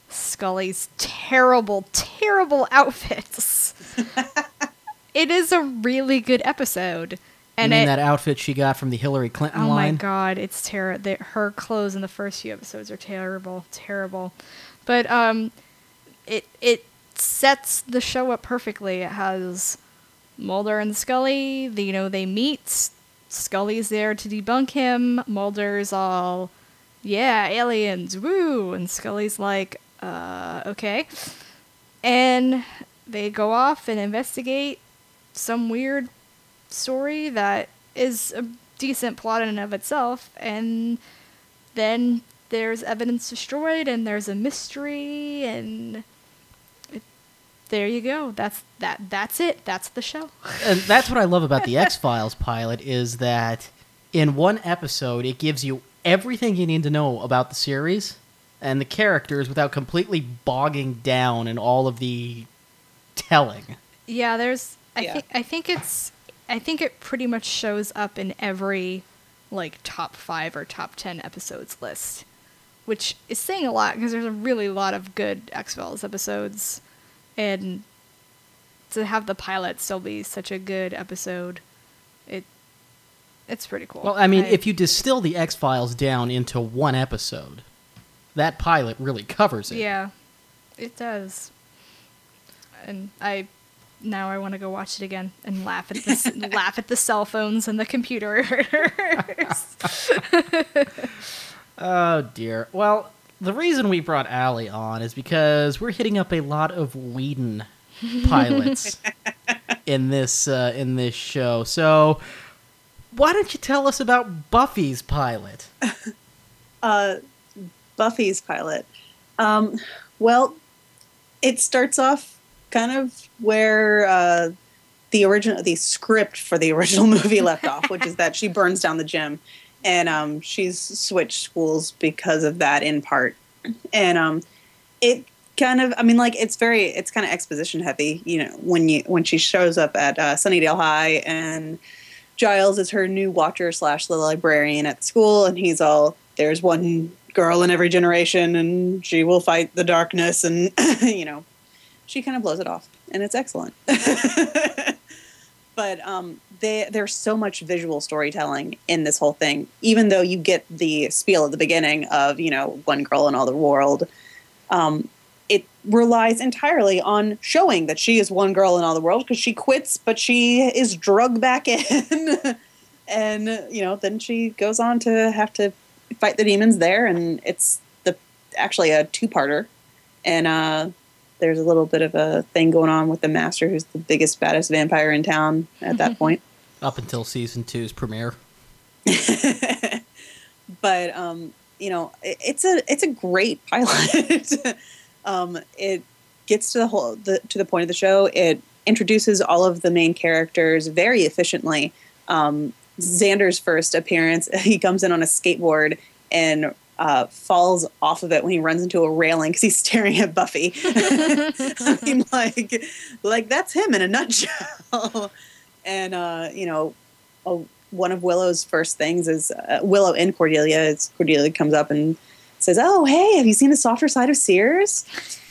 [SPEAKER 5] Scully's terrible, terrible outfits. It is a really good episode. And
[SPEAKER 4] you mean that outfit she got from the Hillary Clinton line?
[SPEAKER 5] Oh my god, it's terrible. Her clothes in the first few episodes are terrible, terrible. But it sets the show up perfectly. It has Mulder and Scully. They meet. Scully's there to debunk him. Mulder's all, yeah, aliens, woo, and Scully's like, okay. And they go off and investigate some weird story that is a decent plot in and of itself, and then there's evidence destroyed, and there's a mystery, and there you go. That's it. That's the show.
[SPEAKER 4] And that's what I love about the X-Files pilot, is that in one episode it gives you everything you need to know about the series and the characters without completely bogging down in all of the telling.
[SPEAKER 5] Yeah, I think it pretty much shows up in every top 5 or top 10 episodes list, which is saying a lot because there's a really lot of good X-Files episodes, and to have the pilot still be such a good episode, it's pretty cool.
[SPEAKER 4] Well, I mean, if you distill the X-Files down into one episode, that pilot really covers it.
[SPEAKER 5] Yeah, it does. And now I want to go watch it again and laugh at the cell phones and the computers.
[SPEAKER 4] Oh dear. Well, the reason we brought Allie on is because we're hitting up a lot of Whedon pilots in this show. So, why don't you tell us about Buffy's pilot?
[SPEAKER 6] Buffy's pilot. Well, it starts off kind of where the script for the original movie left off, which is that she burns down the gym, and she's switched schools because of that in part. And it kind of, it's kind of exposition heavy, when she shows up at Sunnydale High, and Giles is her new watcher / the librarian at the school, and he's all, there's one girl in every generation, and she will fight the darkness, and she kind of blows it off, and it's excellent. But there's so much visual storytelling in this whole thing. Even though you get the spiel at the beginning of, one girl in all the world, it relies entirely on showing that she is one girl in all the world, because she quits, but she is drugged back in. And, then she goes on to have to fight the demons there, and it's actually a 2-parter. And there's a little bit of a thing going on with the Master, who's the biggest, baddest vampire in town at that point.
[SPEAKER 4] Up until season 2's premiere.
[SPEAKER 6] But, it's a great pilot. It gets to the point of the show. It introduces all of the main characters very efficiently. Xander's first appearance, he comes in on a skateboard and falls off of it when he runs into a railing because he's staring at Buffy. I mean, like that's him in a nutshell. And one of Willow's first things is Willow and Cordelia. Cordelia comes up and says, "Oh, hey, have you seen the softer side of Sears?"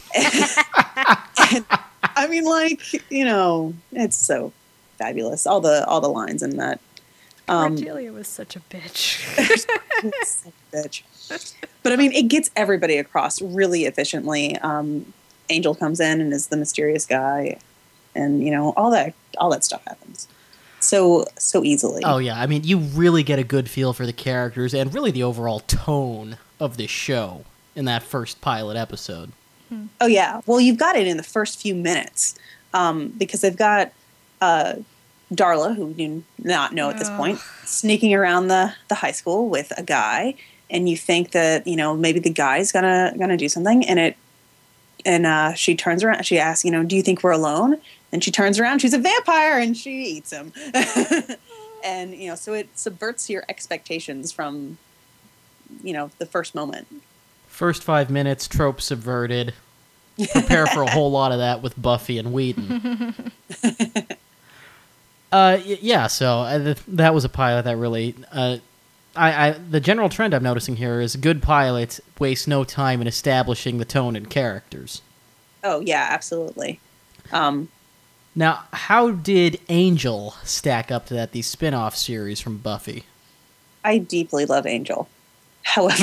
[SPEAKER 6] and I mean, it's so fabulous. All the lines in that.
[SPEAKER 5] Cordelia was such a bitch.
[SPEAKER 6] Such a bitch. But I mean, it gets everybody across really efficiently. Angel comes in and is the mysterious guy, and all that stuff happens so easily.
[SPEAKER 4] Oh yeah, I mean, you really get a good feel for the characters and really the overall tone of this show in that first pilot episode.
[SPEAKER 6] Oh yeah, well, you've got it in the first few minutes, because they've got Darla, who you not know at this point, sneaking around the high school with a guy, and you think that maybe the guy's gonna do something, and she turns around, she asks, do you think we're alone? And she turns around, she's a vampire, and she eats him. And so it subverts your expectations from the first moment.
[SPEAKER 4] First 5 minutes, trope subverted. Prepare for a whole lot of that with Buffy and Whedon. Yeah, so that was a pilot that really the general trend I'm noticing here is good pilots waste no time in establishing the tone and characters.
[SPEAKER 6] Oh yeah, absolutely.
[SPEAKER 4] Now, how did Angel stack up to that, the spin-off series from Buffy?
[SPEAKER 6] I deeply love Angel. However,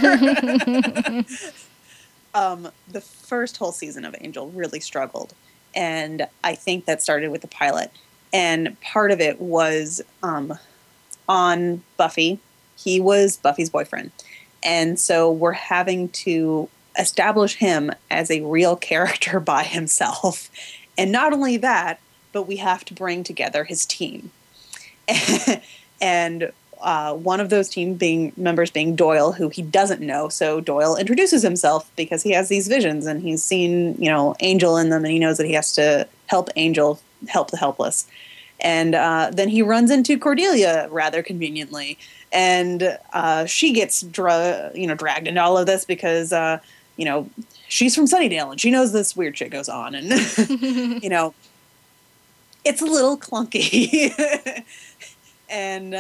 [SPEAKER 6] the first whole season of Angel really struggled. And I think that started with the pilot. And part of it was on Buffy. He was Buffy's boyfriend. And so we're having to establish him as a real character by himself. And not only that, but we have to bring together his team. And one of those members being Doyle, who he doesn't know. So Doyle introduces himself because he has these visions and he's seen, Angel in them, and he knows that he has to help Angel help the helpless. And then he runs into Cordelia rather conveniently, and she gets dragged into all of this because she's from Sunnydale and she knows this weird shit goes on, and it's a little clunky. And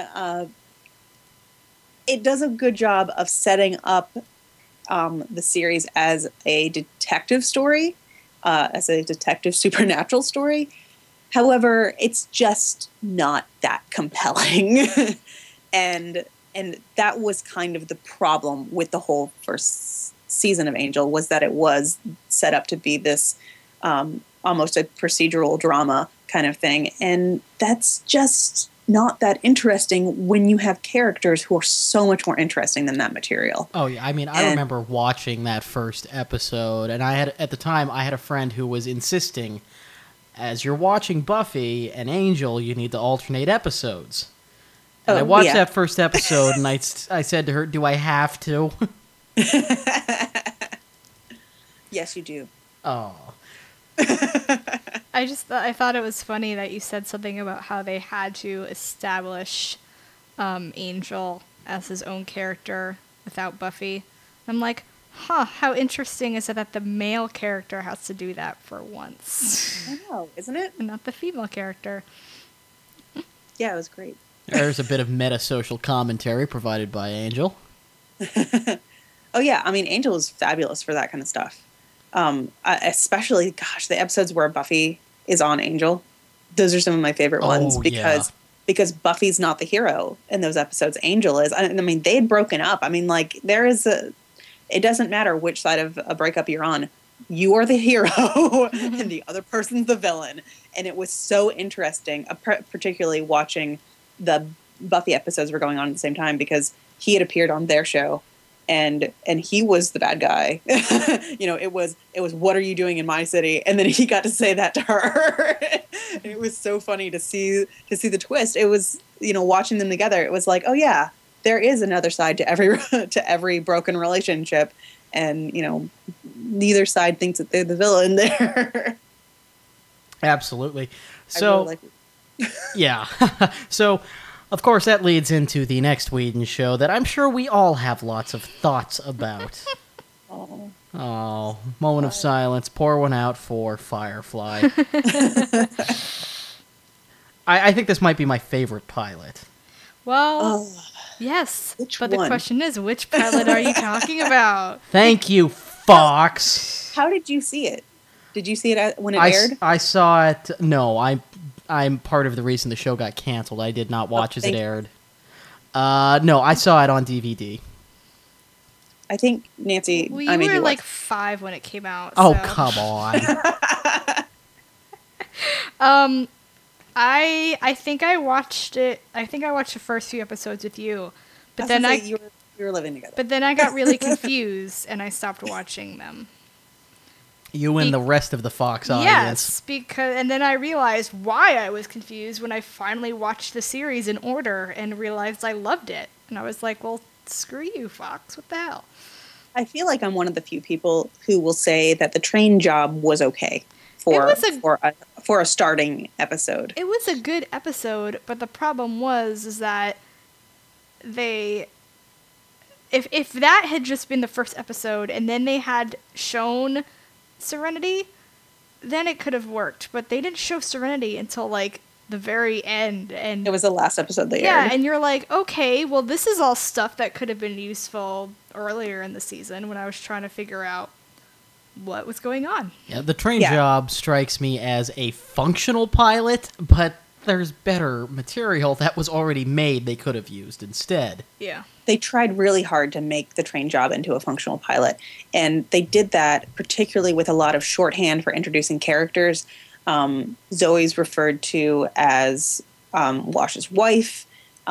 [SPEAKER 6] it does a good job of setting up the series as a detective story, as a detective supernatural story. However, it's just not that compelling. and that was kind of the problem with the whole first season of Angel, was that it was set up to be this almost a procedural drama kind of thing. And that's just not that interesting when you have characters who are so much more interesting than that material.
[SPEAKER 4] Oh yeah, I mean, I remember watching that first episode, and at the time I had a friend who was insisting, as you're watching Buffy and Angel, you need to alternate episodes. And I watched that first episode, and I said to her, "Do I have to?"
[SPEAKER 6] Yes, you do.
[SPEAKER 4] Oh.
[SPEAKER 5] I thought it was funny that you said something about how they had to establish Angel as his own character without Buffy. I'm like, how interesting is it that the male character has to do that for once?
[SPEAKER 6] I know, isn't it?
[SPEAKER 5] And not the female character.
[SPEAKER 6] Yeah, it was great.
[SPEAKER 4] There's a bit of meta-social commentary provided by Angel.
[SPEAKER 6] Oh yeah, I mean, Angel is fabulous for that kind of stuff. Especially, the episodes where Buffy is on Angel. Those are some of my favorite ones because Buffy's not the hero in those episodes. Angel is. I mean, they'd broken up. I mean, like, it doesn't matter which side of a breakup you're on. You are the hero and the other person's the villain. And it was so interesting, particularly watching the Buffy episodes were going on at the same time, because he had appeared on their show. And he was the bad guy. It was what are you doing in my city? And then he got to say that to her. And it was so funny to see the twist. It was, watching them together, it was like, oh yeah, there is another side to every broken relationship, and neither side thinks that they're the villain there.
[SPEAKER 4] Absolutely.
[SPEAKER 6] So really
[SPEAKER 4] yeah. So of course, that leads into the next Whedon show that I'm sure we all have lots of thoughts about. Oh, moment of silence. Pour one out for Firefly. I think this might be my favorite pilot.
[SPEAKER 5] Well, yes. But the question is, which pilot are you talking about?
[SPEAKER 4] Thank you, Fox.
[SPEAKER 6] How did you see it? Did you see it when it aired?
[SPEAKER 4] I saw it. No, I'm part of the reason the show got canceled. I did not watch as it aired. No, I saw it on DVD.
[SPEAKER 6] I think, Nancy,
[SPEAKER 5] well, you were like 5 when it came out.
[SPEAKER 4] Oh,
[SPEAKER 5] so.
[SPEAKER 4] come on.
[SPEAKER 5] I think I watched it. I think I watched the first few episodes with you. But then
[SPEAKER 6] you were living together.
[SPEAKER 5] But then I got really confused and I stopped watching them.
[SPEAKER 4] You and the rest of the Fox audience.
[SPEAKER 5] Yes, and then I realized why I was confused when I finally watched the series in order and realized I loved it. And I was like, well, screw you, Fox. What the hell? I
[SPEAKER 6] feel like I'm one of the few people who will say that the train job was okay for a starting episode.
[SPEAKER 5] It was a good episode, but the problem is that if that had just been the first episode and then they had shown Serenity, then it could have worked. But they didn't show Serenity until like the very end, and
[SPEAKER 6] It was the last episode they
[SPEAKER 5] yeah,
[SPEAKER 6] aired.
[SPEAKER 5] and you're like, okay, well, this is all stuff that could have been useful earlier in the season when I was trying to figure out what was going on.
[SPEAKER 4] Yeah, the train
[SPEAKER 6] Yeah.
[SPEAKER 4] job strikes me as a functional pilot, but there's better material that was already made they could have used instead.
[SPEAKER 5] Yeah.
[SPEAKER 6] They tried really hard to make the train job into a functional pilot, and they did that particularly with a lot of shorthand for introducing characters. Zoe's referred to as Wash's wife.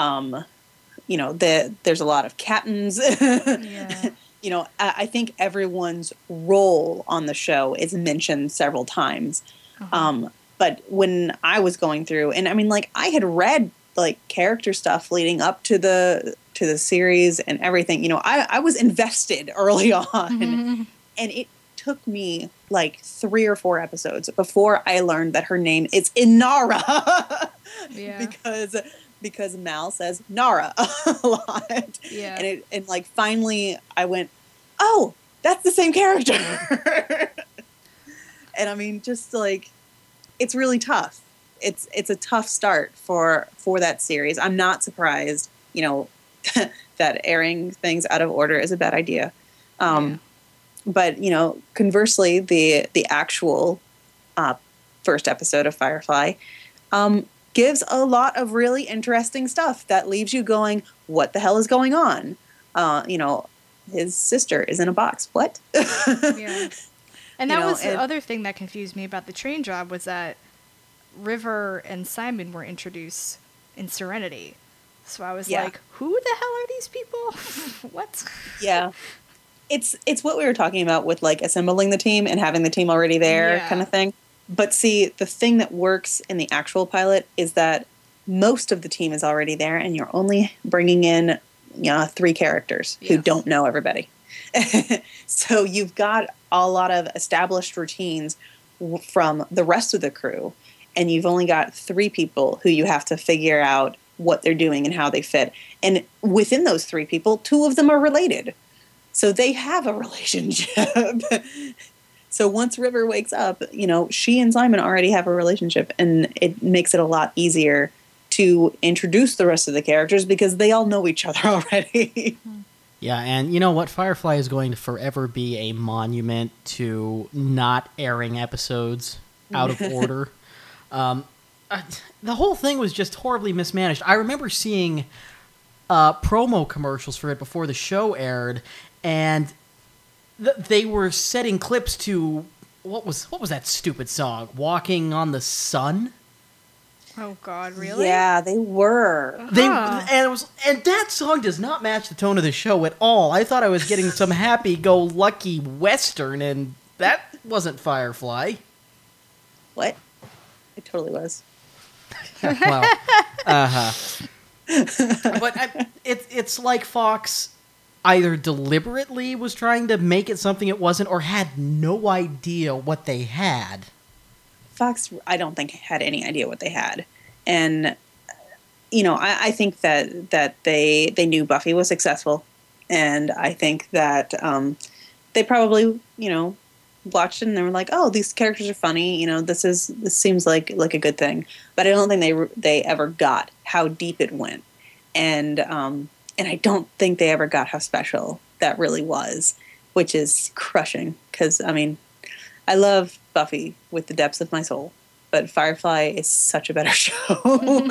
[SPEAKER 6] There's a lot of captains.
[SPEAKER 5] Yeah.
[SPEAKER 6] I think everyone's role on the show is mentioned several times. But when I was going through, and I mean, like, I had read like character stuff leading up to the series and everything. I was invested early on, and it took me like 3 or 4 episodes before I learned that her name is Inara.
[SPEAKER 5] Yeah.
[SPEAKER 6] because Mal says Nara a lot.
[SPEAKER 5] Yeah.
[SPEAKER 6] And like finally I went, oh, that's the same character. And I mean, just like, it's really tough. It's a tough start for that series. I'm not surprised, that airing things out of order is a bad idea. But conversely, the actual first episode of Firefly gives a lot of really interesting stuff that leaves you going, what the hell is going on? His sister is in a box. What?
[SPEAKER 5] Yeah. And that was the
[SPEAKER 6] and-
[SPEAKER 5] other thing that confused me about the train job was that River and Simon were introduced in Serenity. So I was
[SPEAKER 6] Yeah.
[SPEAKER 5] like, who the hell are these people? What?
[SPEAKER 6] Yeah. It's what we were talking about with like assembling the team and having the team already there
[SPEAKER 5] Yeah.
[SPEAKER 6] kind of thing. But see, the thing that works in the actual pilot is that most of the team is already there and you're only bringing in 3 characters who
[SPEAKER 5] Yes.
[SPEAKER 6] don't know everybody. So you've got a lot of established routines from the rest of the crew, and you've only got 3 people who you have to figure out what they're doing and how they fit. And within those 3 people, 2 of them are related. So they have a relationship. So once River wakes up, she and Simon already have a relationship, and it makes it a lot easier to introduce the rest of the characters because they all know each other already.
[SPEAKER 4] Yeah, and you know what? Firefly is going to forever be a monument to not airing episodes out of order. The whole thing was just horribly mismanaged. I remember seeing promo commercials for it before the show aired, and they were setting clips to what was that stupid song, "Walking on the Sun"?
[SPEAKER 5] Oh, God, really?
[SPEAKER 6] Yeah, they were.
[SPEAKER 4] And that song does not match the tone of the show at all. I thought I was getting some happy-go-lucky western, and that wasn't Firefly.
[SPEAKER 6] What? It totally was.
[SPEAKER 4] Well, but it's like Fox either deliberately was trying to make it something it wasn't, or had no idea what they had.
[SPEAKER 6] Fox, I don't think, had any idea what they had. And, I think that they knew Buffy was successful. And I think that they probably, watched it and they were like, oh, these characters are funny. This seems like a good thing. But I don't think they ever got how deep it went. And I don't think they ever got how special that really was, which is crushing. Because, I love Buffy with the depths of my soul, but Firefly is such a better show.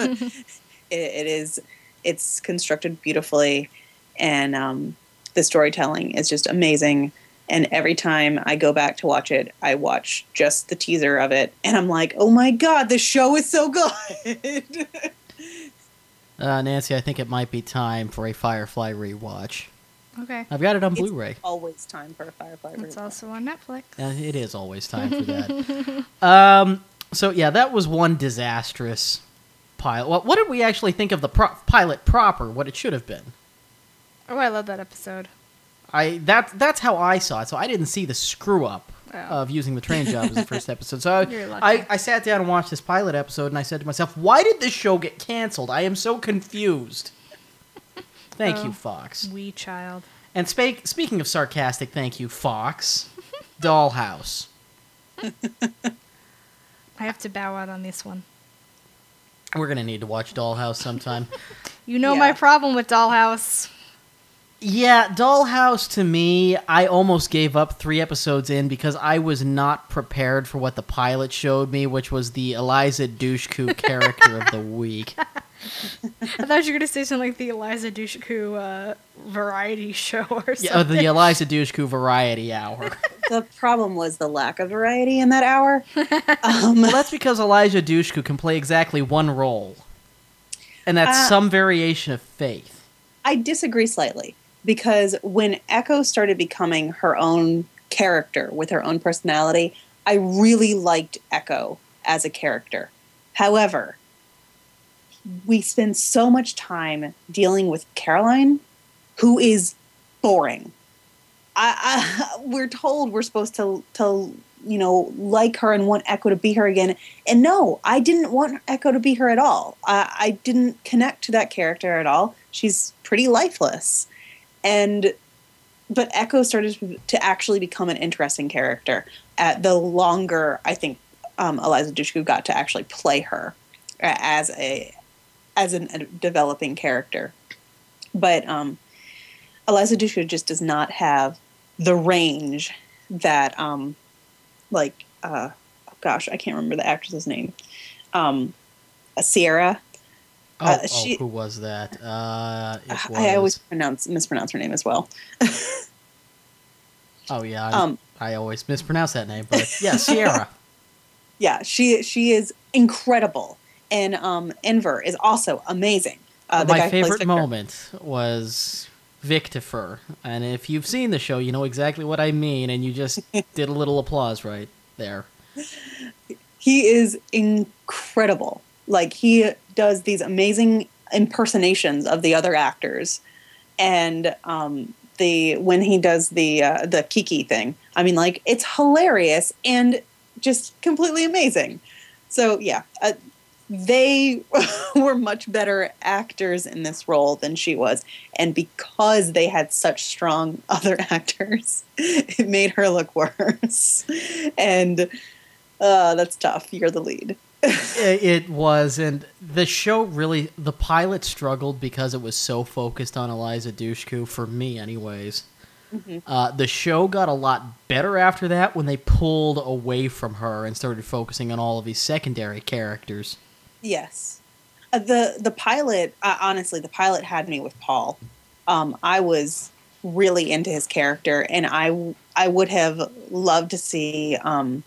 [SPEAKER 6] It's constructed beautifully, and the storytelling is just amazing. And every time I go back to watch it, I watch just the teaser of it, and I'm like, oh my god, the show is so good.
[SPEAKER 4] Nancy, I think it might be time for a Firefly rewatch.
[SPEAKER 5] Okay.
[SPEAKER 4] I've got it on
[SPEAKER 6] It's
[SPEAKER 4] Blu-ray.
[SPEAKER 6] always time for a Firefly.
[SPEAKER 5] It's
[SPEAKER 6] rewatch.
[SPEAKER 5] also on Netflix.
[SPEAKER 4] It is always time for that. So yeah, that was one disastrous pilot. What did we actually think of the pilot proper? What it should have been?
[SPEAKER 5] Oh, I love that episode.
[SPEAKER 4] That's how I saw it. So I didn't see the screw up
[SPEAKER 5] Oh.
[SPEAKER 4] of using the train job as the first episode. So
[SPEAKER 5] You're lucky.
[SPEAKER 4] I sat down and watched this pilot episode, and I said to myself, "Why did this show get canceled? I am so confused." Thank you, Fox.
[SPEAKER 5] Wee child.
[SPEAKER 4] And speaking of sarcastic, thank you, Fox. Dollhouse.
[SPEAKER 5] I have to bow out on this one.
[SPEAKER 4] We're gonna need to watch Dollhouse sometime.
[SPEAKER 5] You know
[SPEAKER 6] Yeah.
[SPEAKER 5] my problem with Dollhouse.
[SPEAKER 4] Yeah, Dollhouse to me, I almost gave up 3 episodes in because I was not prepared for what the pilot showed me, which was the Eliza Dushku character of the week.
[SPEAKER 5] I thought you were gonna say something like the Eliza Dushku variety show or something.
[SPEAKER 4] Yeah, the Eliza Dushku Variety Hour.
[SPEAKER 6] The problem was the lack of variety in that hour.
[SPEAKER 4] Well, that's because Eliza Dushku can play exactly one role. And that's some variation of Faith.
[SPEAKER 6] I disagree slightly, because when Echo started becoming her own character with her own personality, I really liked Echo as a character. However, we spend so much time dealing with Caroline, who is boring. We're told we're supposed to like her and want Echo to be her again. And no, I didn't want Echo to be her at all. I didn't connect to that character at all. She's pretty lifeless. But Echo started to actually become an interesting character the longer I think Eliza Dushku got to actually play her as a developing character. But Eliza Dushku just does not have the range that I can't remember the actress's name. Sierra.
[SPEAKER 4] Who was that?
[SPEAKER 6] I always mispronounce her name as well.
[SPEAKER 4] Oh yeah, I always mispronounce that name, but yeah, Sierra.
[SPEAKER 6] Yeah, she is incredible, and Enver is also amazing.
[SPEAKER 4] My favorite moment was Victifer, and if you've seen the show, you know exactly what I mean, and you just did a little applause right there.
[SPEAKER 6] He is incredible. Like, he does these amazing impersonations of the other actors, and when he does the Kiki thing, I mean, like, it's hilarious and just completely amazing. So yeah, they were much better actors in this role than she was, and because they had such strong other actors, it made her look worse. And that's tough. You're the lead.
[SPEAKER 4] It was, and the show really, the pilot struggled because it was so focused on Eliza Dushku, for me anyways. Mm-hmm. The show got a lot better after that when they pulled away from her and started focusing on all of these secondary characters.
[SPEAKER 6] Yes. The pilot, honestly, the pilot had me with Paul. I was really into his character, and I would have loved to see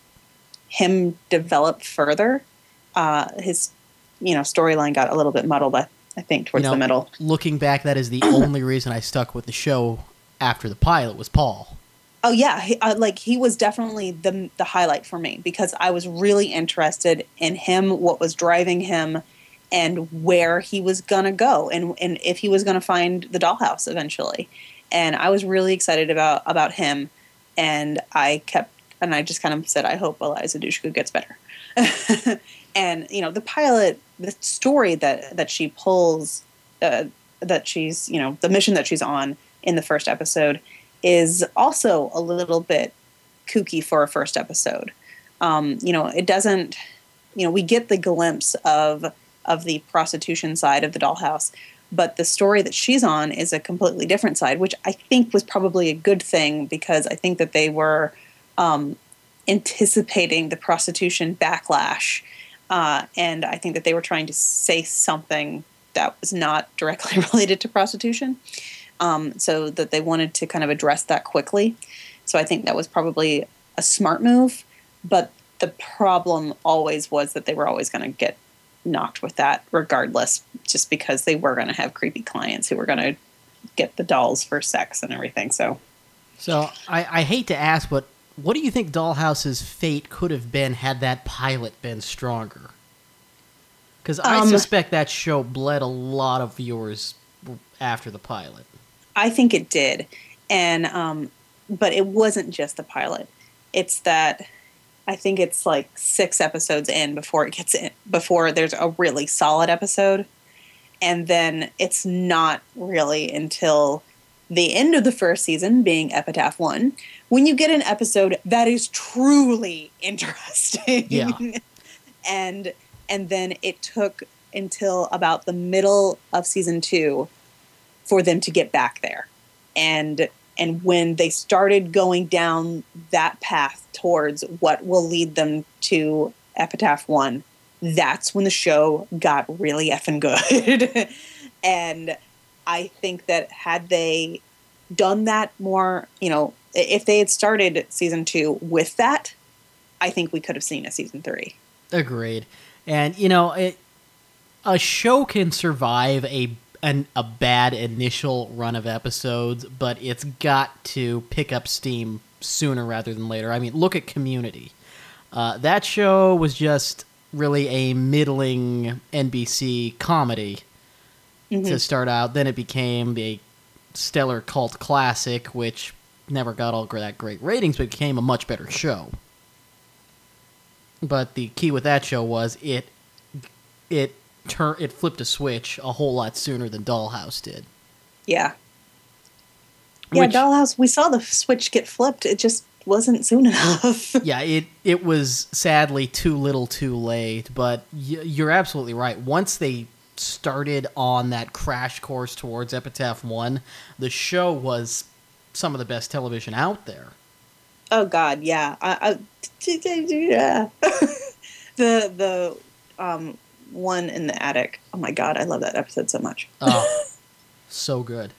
[SPEAKER 6] him develop further. His storyline got a little bit muddled, I think, towards the middle.
[SPEAKER 4] Looking back, that is the only reason I stuck with the show after the pilot was Paul.
[SPEAKER 6] Oh yeah, he was definitely the highlight for me, because I was really interested in him, what was driving him, and where he was gonna go, and if he was gonna find the dollhouse eventually. And I was really excited about him, and I just kind of said, I hope Eliza Dushku gets better. And the pilot, the story that she pulls, that she's the mission that she's on in the first episode, is also a little bit kooky for a first episode. It doesn't, we get the glimpse of the prostitution side of the dollhouse, but the story that she's on is a completely different side, which I think was probably a good thing, because I think that they were anticipating the prostitution backlash, and I think that they were trying to say something that was not directly related to prostitution. So that they wanted to kind of address that quickly. So I think that was probably a smart move, but the problem always was that they were always going to get knocked with that regardless, just because they were going to have creepy clients who were going to get the dolls for sex and everything. So
[SPEAKER 4] I hate to ask, but what do you think Dollhouse's fate could have been had that pilot been stronger? Because I suspect that show bled a lot of viewers after the pilot.
[SPEAKER 6] I think it did, and but it wasn't just the pilot. It's that I think it's like 6 episodes in before there's a really solid episode, and then it's not really until the end of the first season, being Epitaph 1, when you get an episode that is truly interesting.
[SPEAKER 4] Yeah.
[SPEAKER 6] And then it took until about the middle of season 2 for them to get back there. And when they started going down that path towards what will lead them to Epitaph 1, that's when the show got really effing good. And I think that had they done that more, if they had started season 2 with that, I think we could have seen a season 3.
[SPEAKER 4] Agreed. And, a show can survive a bad initial run of episodes, but it's got to pick up steam sooner rather than later. I mean, look at Community. That show was just really a middling NBC comedy to start out. Then it became a stellar cult classic, which never got all that great ratings, but became a much better show. But the key with that show was it flipped a switch a whole lot sooner than Dollhouse did.
[SPEAKER 6] Yeah. Yeah, Dollhouse, we saw the switch get flipped. It just wasn't soon enough.
[SPEAKER 4] Yeah, it was sadly too little too late, but you're absolutely right. Once they started on that crash course towards Epitaph 1, the show was some of the best television out there.
[SPEAKER 6] Oh God, yeah. Yeah. the one in the attic. Oh my God, I love that episode so much.
[SPEAKER 4] Oh, so good.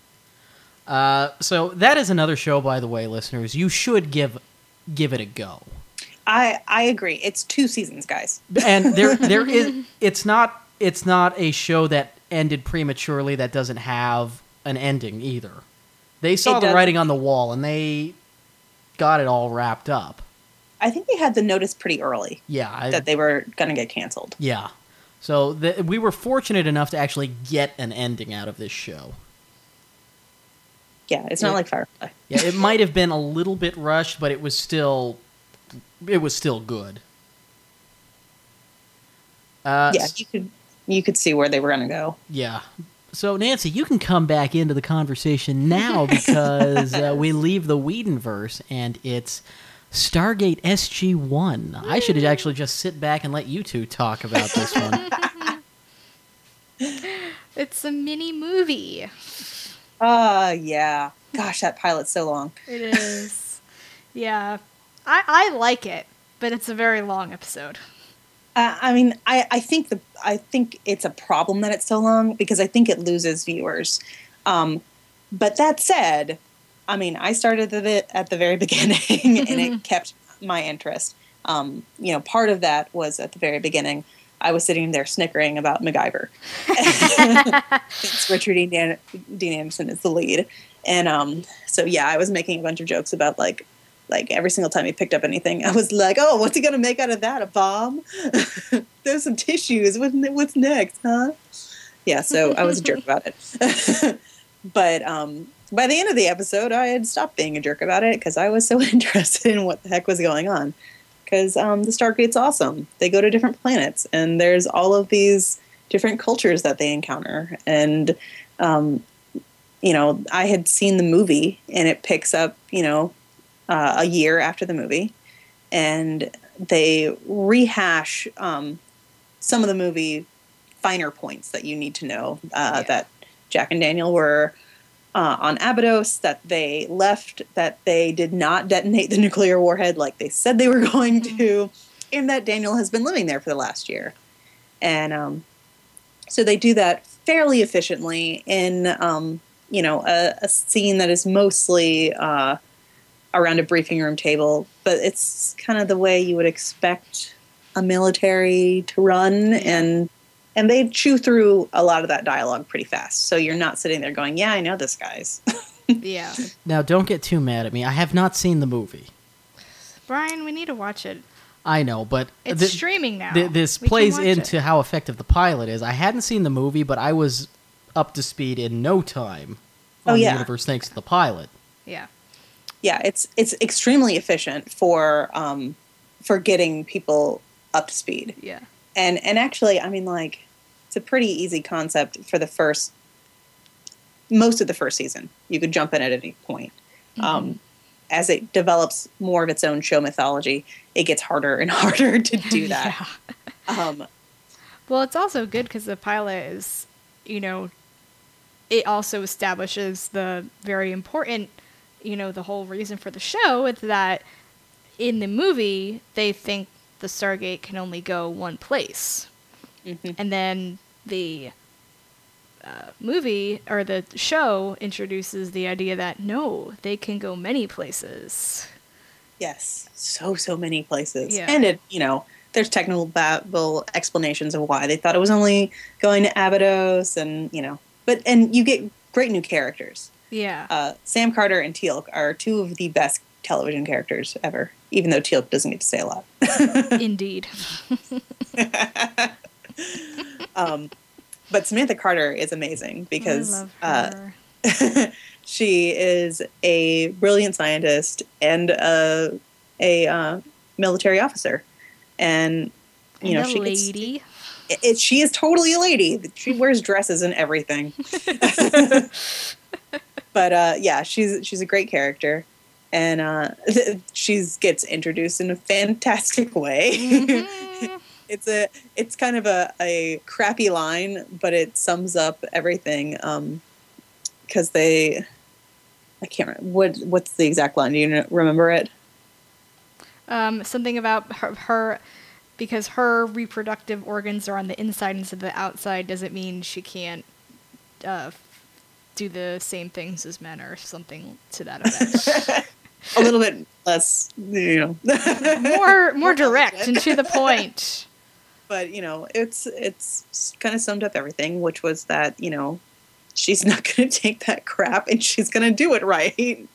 [SPEAKER 4] So that is another show, by the way, listeners. You should give it a go.
[SPEAKER 6] I agree. It's 2 seasons, guys.
[SPEAKER 4] And there is it's not a show that ended prematurely that doesn't have an ending either. They saw the writing on the wall and they got it all wrapped up.
[SPEAKER 6] I think they had the notice pretty early.
[SPEAKER 4] Yeah,
[SPEAKER 6] that they were going to get canceled.
[SPEAKER 4] Yeah. So we were fortunate enough to actually get an ending out of this show.
[SPEAKER 6] Yeah, it's not like Firefly.
[SPEAKER 4] Yeah, it might have been a little bit rushed, but it was still good.
[SPEAKER 6] Yeah, you could see where they were going to go.
[SPEAKER 4] Yeah. So, Nancy, you can come back into the conversation now because we leave the Whedonverse and it's Stargate SG-1. I should actually just sit back and let you two talk about this one.
[SPEAKER 5] It's a mini movie.
[SPEAKER 6] Yeah. Gosh, that pilot's so long.
[SPEAKER 5] It is. Yeah. I like it, but it's a very long episode.
[SPEAKER 6] I mean, I think it's a problem that it's so long because I think it loses viewers. But that said, I mean, I started it at the very beginning and it kept my interest. Part of that was at the very beginning, I was sitting there snickering about MacGyver. Since Richard Dean Anderson is the lead. And so, yeah, I was making a bunch of jokes about, like every single time he picked up anything, I was like, oh, what's he going to make out of that? A bomb? There's some tissues. What's next, huh? Yeah, so I was a jerk about it. But by the end of the episode, I had stopped being a jerk about it because I was so interested in what the heck was going on. Because the Stargate's awesome. They go to different planets, and there's all of these different cultures that they encounter. And, I had seen the movie, and it picks up, a year after the movie. And they rehash some of the movie finer points that you need to know. That Jack and Daniel were on Abydos, that they left, that they did not detonate the nuclear warhead like they said they were going to, and that Daniel has been living there for the last year. And so they do that fairly efficiently in, a scene that is mostly around a briefing room table, but it's kind of the way you would expect a military to run, and they chew through a lot of that dialogue pretty fast. So you're not sitting there going, yeah, I know this, guys.
[SPEAKER 5] Yeah.
[SPEAKER 4] Now, don't get too mad at me. I have not seen the movie.
[SPEAKER 5] Brian, we need to watch it.
[SPEAKER 4] I know, but...
[SPEAKER 5] It's streaming now.
[SPEAKER 4] This plays into how effective the pilot is. I hadn't seen the movie, but I was up to speed in no time on the universe thanks to the pilot.
[SPEAKER 5] Yeah.
[SPEAKER 6] Yeah, it's extremely efficient for getting people up to speed.
[SPEAKER 5] Yeah.
[SPEAKER 6] And actually, I mean, it's a pretty easy concept for most of the first season. You could jump in at any point. Mm-hmm. As it develops more of its own show mythology, it gets harder and harder to do that.
[SPEAKER 5] Well, it's also good because the pilot is, it also establishes the very important, the whole reason for the show is that in the movie, they think the Stargate can only go one place. Mm-hmm. And then the movie, or the show, introduces the idea that, no, they can go many places.
[SPEAKER 6] Yes, so many places.
[SPEAKER 5] Yeah.
[SPEAKER 6] And it, there's technical explanations of why they thought it was only going to Abydos, and and you get great new characters.
[SPEAKER 5] Yeah.
[SPEAKER 6] Sam Carter and Teal'c are two of the best television characters ever, even though Teal'c doesn't get to say a lot.
[SPEAKER 5] Indeed.
[SPEAKER 6] But Samantha Carter is amazing because
[SPEAKER 5] I love her.
[SPEAKER 6] she is a brilliant scientist and a military officer. And
[SPEAKER 5] And a
[SPEAKER 6] she
[SPEAKER 5] lady.
[SPEAKER 6] She is totally a lady. She wears dresses and everything. But yeah, she's a great character, and she gets introduced in a fantastic way.
[SPEAKER 5] Mm-hmm.
[SPEAKER 6] It's kind of a crappy line, but it sums up everything. Because I can't remember what's the exact line. Do you remember it?
[SPEAKER 5] Something about her, because her reproductive organs are on the inside instead of the outside, doesn't mean she can't do the same things as men, or something to that effect.
[SPEAKER 6] A little bit less,
[SPEAKER 5] more direct and to the point.
[SPEAKER 6] But it's kind of summed up everything, which was that she's not going to take that crap and she's going to do it right.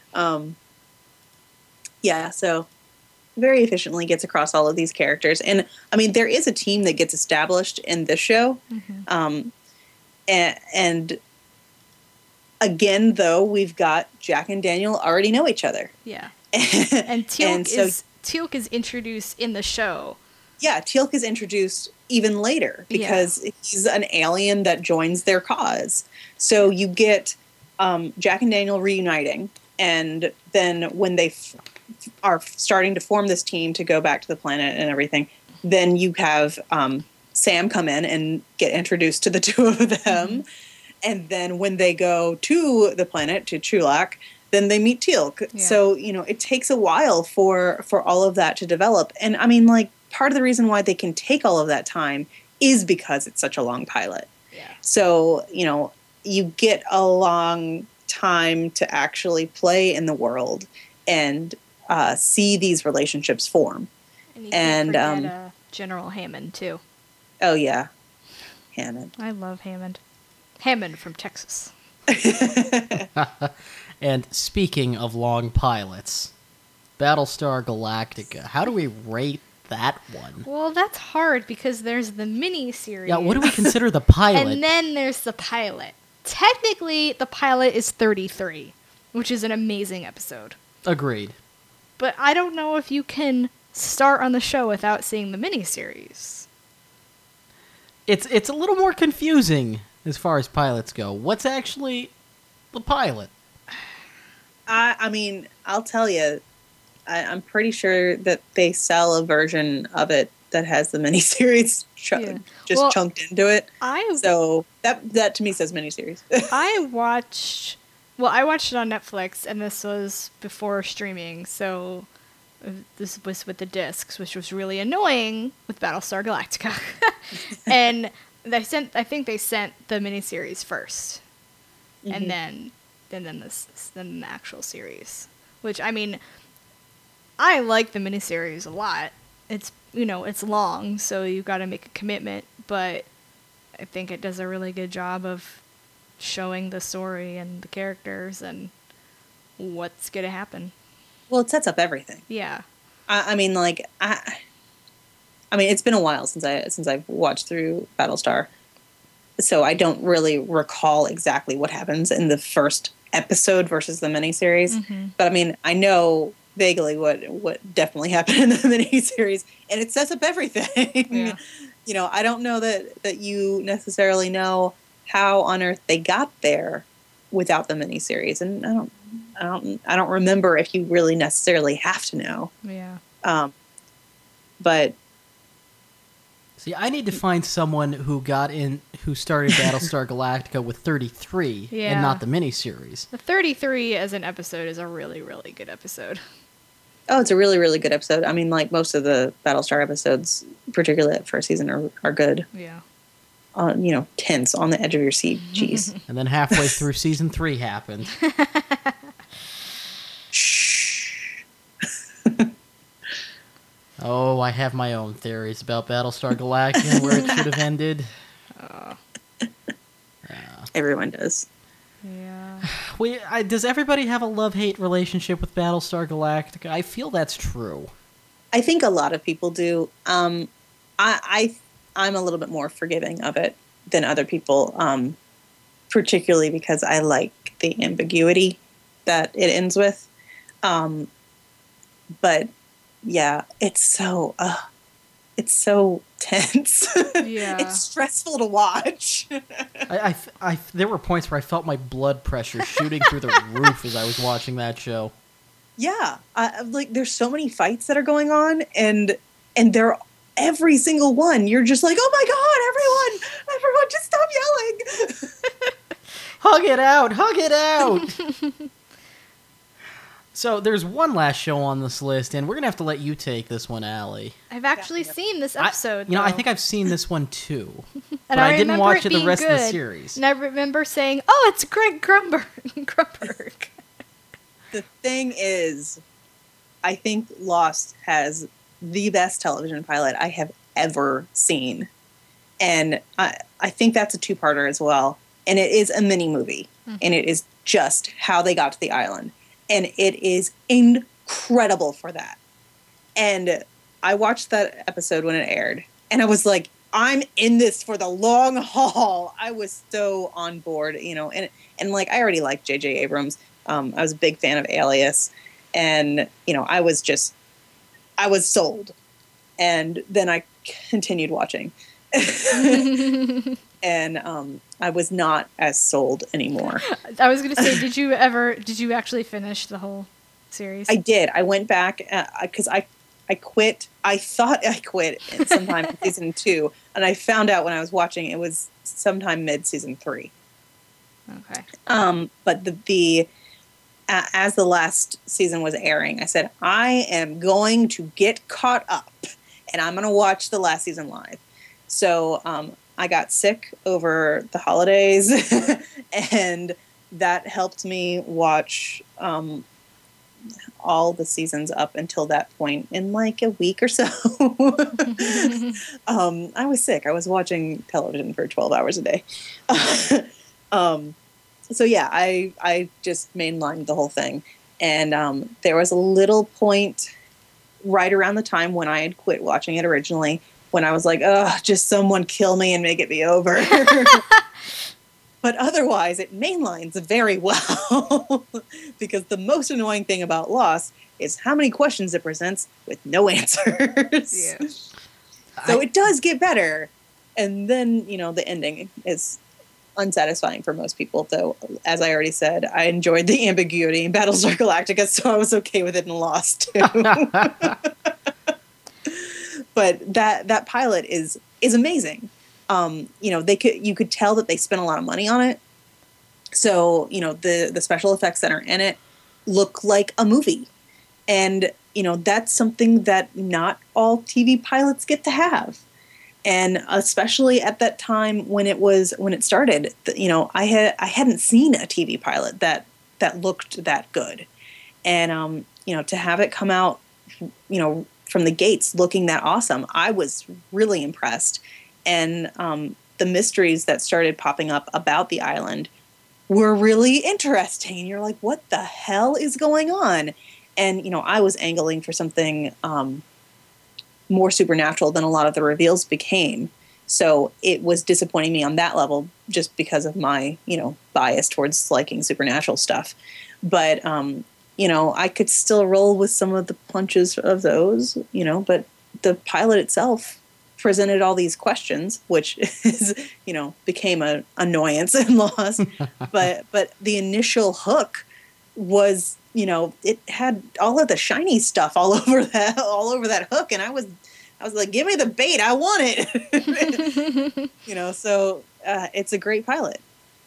[SPEAKER 6] Yeah, so very efficiently gets across all of these characters. And I mean, there is a team that gets established in this show. Mm-hmm. And again, though, we've got Jack and Daniel already know each other.
[SPEAKER 5] Yeah. And Teal'c is introduced in the show.
[SPEAKER 6] Yeah, Teal'c is introduced even later because he's an alien that joins their cause. So you get Jack and Daniel reuniting, and then when they are starting to form this team to go back to the planet and everything, then you have Sam come in and get introduced to the two of them. Mm-hmm. And then when they go to the planet, to Chulak, then they meet Teal'c. Yeah. So, it takes a while for all of that to develop. And I mean, part of the reason why they can take all of that time is because it's such a long pilot.
[SPEAKER 5] Yeah.
[SPEAKER 6] So, you get a long time to actually play in the world and see these relationships form.
[SPEAKER 5] And you can't forget General Hammond, too.
[SPEAKER 6] Oh, yeah. Hammond.
[SPEAKER 5] I love Hammond. Hammond from Texas.
[SPEAKER 4] And speaking of long pilots, Battlestar Galactica, how do we rate that one?
[SPEAKER 5] Well, that's hard because there's the mini-series.
[SPEAKER 4] Yeah, what do we consider the pilot?
[SPEAKER 5] And then there's the pilot. Technically, the pilot is 33, which is an amazing episode.
[SPEAKER 4] Agreed.
[SPEAKER 5] But I don't know if you can start on the show without seeing the miniseries.
[SPEAKER 4] It's a little more confusing as far as pilots go. What's actually the pilot?
[SPEAKER 6] I mean, I'll tell you, I'm pretty sure that they sell a version of it that has the miniseries chunked into it. So that to me says miniseries.
[SPEAKER 5] I watched it on Netflix, and this was before streaming, so this was with the discs, which was really annoying with Battlestar Galactica. And I think they sent the miniseries first, mm-hmm. and then the actual series. Which, I mean, I like the miniseries a lot. It's it's long, so you got to make a commitment. But I think it does a really good job of showing the story and the characters and what's gonna happen.
[SPEAKER 6] Well, it sets up everything.
[SPEAKER 5] Yeah.
[SPEAKER 6] I mean, it's been a while since I've watched through Battlestar, so I don't really recall exactly what happens in the first episode versus the miniseries. Mm-hmm. But I mean, I know vaguely what definitely happened in the miniseries, and it sets up everything. Yeah. I don't know that you necessarily know how on earth they got there without the miniseries, and I don't remember if you really necessarily have to know.
[SPEAKER 5] Yeah.
[SPEAKER 6] But
[SPEAKER 4] See, I need to find someone who started Battlestar Galactica with 33
[SPEAKER 5] Yeah.
[SPEAKER 4] and not the miniseries.
[SPEAKER 5] The 33 as an episode is a really, really good episode.
[SPEAKER 6] Oh, it's a really, really good episode. I mean, like most of the Battlestar episodes, particularly that first season, are good.
[SPEAKER 5] Yeah.
[SPEAKER 6] Tense, on the edge of your seat. Jeez.
[SPEAKER 4] And then halfway through season 3 happened.
[SPEAKER 6] Shh.
[SPEAKER 4] Oh, I have my own theories about Battlestar Galactica and where it should have ended.
[SPEAKER 6] Everyone does.
[SPEAKER 5] Yeah.
[SPEAKER 4] Does everybody have a love-hate relationship with Battlestar Galactica? I feel that's true.
[SPEAKER 6] I think a lot of people do. I'm a little bit more forgiving of it than other people, particularly because I like the ambiguity that it ends with. But yeah, it's so tense.
[SPEAKER 5] Yeah.
[SPEAKER 6] It's stressful to watch.
[SPEAKER 4] There were points where I felt my blood pressure shooting through the roof as I was watching that show.
[SPEAKER 6] Yeah, there's so many fights that are going on, and they're every single one. You're just like, oh my god, everyone, just stop yelling.
[SPEAKER 4] Hug it out. So there's one last show on this list, and we're gonna have to let you take this one, Allie.
[SPEAKER 5] I've actually seen this episode.
[SPEAKER 4] I think I've seen this one too,
[SPEAKER 5] and
[SPEAKER 4] but I didn't
[SPEAKER 5] remember
[SPEAKER 4] watch
[SPEAKER 5] it
[SPEAKER 4] the rest
[SPEAKER 5] being
[SPEAKER 4] of the
[SPEAKER 5] good.
[SPEAKER 4] series.
[SPEAKER 5] And I remember saying, "Oh, it's Greg Grumberg."
[SPEAKER 6] The thing is, I think Lost has the best television pilot I have ever seen. And I think that's a two-parter as well. And it is a mini movie. Mm-hmm. And it is just how they got to the island. And it is incredible for that. And I watched that episode when it aired. And I was like, I'm in this for the long haul. I was so on board, and like, I already liked J.J. Abrams. I was a big fan of Alias. And, I was sold. And then I continued watching. And I was not as sold anymore.
[SPEAKER 5] I was going to say, did you actually finish the whole series?
[SPEAKER 6] I did. I went back because I quit. I thought I quit sometime in season 2. And I found out when I was watching it was sometime mid-season 3.
[SPEAKER 5] Okay.
[SPEAKER 6] But as the last season was airing, I said, I am going to get caught up and I'm going to watch the last season live. So I got sick over the holidays and that helped me watch all the seasons up until that point in like a week or so. I was sick. I was watching television for 12 hours a day. So yeah, I just mainlined the whole thing. And there was a little point right around the time when I had quit watching it originally, when I was like, oh, just someone kill me and make it be over. But otherwise, it mainlines very well. Because the most annoying thing about Lost is how many questions it presents with no answers.
[SPEAKER 5] Yeah.
[SPEAKER 6] So it does get better. And then, the ending is unsatisfying for most people, though. As I already said, I enjoyed the ambiguity in Battlestar Galactica, so I was okay with it in Lost too. But that pilot is amazing. You could tell that they spent a lot of money on it. So the special effects that are in it look like a movie, and that's something that not all TV pilots get to have. And especially at that time when it started, I hadn't seen a TV pilot that looked that good. And, to have it come out, from the gates looking that awesome, I was really impressed. And the mysteries that started popping up about the island were really interesting. You're like, what the hell is going on? And, I was angling for something more supernatural than a lot of the reveals became. So it was disappointing me on that level just because of my, bias towards liking supernatural stuff. But, I could still roll with some of the punches of those, but the pilot itself presented all these questions, which is, became an annoyance and Lost. but the initial hook was, it had all of the shiny stuff all over that hook, and I was I was like, give me the bait. I want it. So it's a great pilot.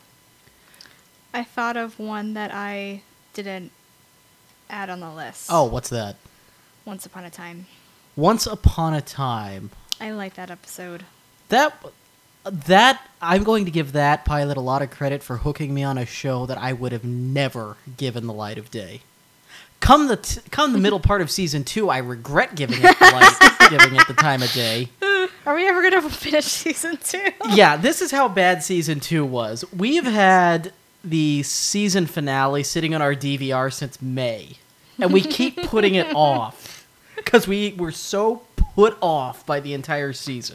[SPEAKER 5] I thought of one that I didn't add on the list.
[SPEAKER 4] Oh, what's that?
[SPEAKER 5] Once Upon a Time.
[SPEAKER 4] Once Upon a Time.
[SPEAKER 5] I like that episode.
[SPEAKER 4] That I'm going to give that pilot a lot of credit for hooking me on a show that I would have never given the light of day. Come the middle part of season 2, I regret giving it the time of day.
[SPEAKER 5] Are we ever going to finish season 2?
[SPEAKER 4] Yeah, this is how bad season 2 was. We've had the season finale sitting on our DVR since May, and we keep putting it off because we were so put off by the entire season.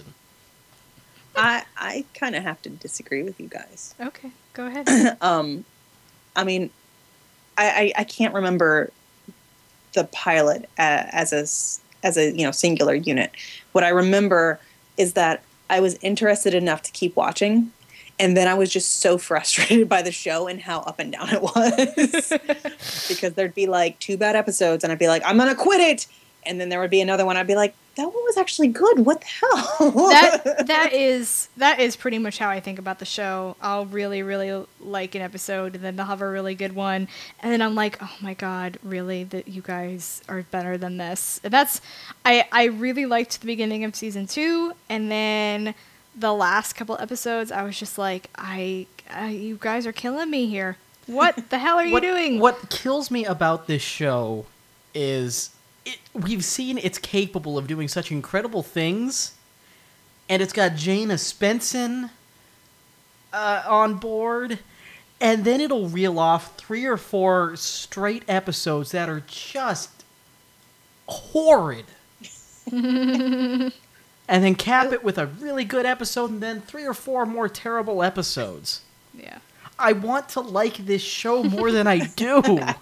[SPEAKER 6] I kind of have to disagree with you guys.
[SPEAKER 5] Okay, go ahead.
[SPEAKER 6] I mean, I can't remember the pilot as a singular unit. What I remember is that I was interested enough to keep watching, and then I was just so frustrated by the show and how up and down it was. Because there'd be like 2 bad episodes, and I'd be like, I'm gonna quit it, and then there would be another one. I'd be like, that one was actually good. What the hell?
[SPEAKER 5] that is pretty much how I think about the show. I'll really, really like an episode, and then they'll have a really good one, and then I'm like, oh my god, really? That you guys are better than this? And I really liked the beginning of season 2, and then the last couple episodes, I was just like, you guys are killing me here. What the hell are you doing?
[SPEAKER 4] What kills me about this show is we've seen it's capable of doing such incredible things, and it's got Jaina Spenson on board, and then it'll reel off 3 or 4 straight episodes that are just horrid. And then cap it with a really good episode, and then 3 or 4 more terrible episodes.
[SPEAKER 5] Yeah.
[SPEAKER 4] I want to like this show more than I do.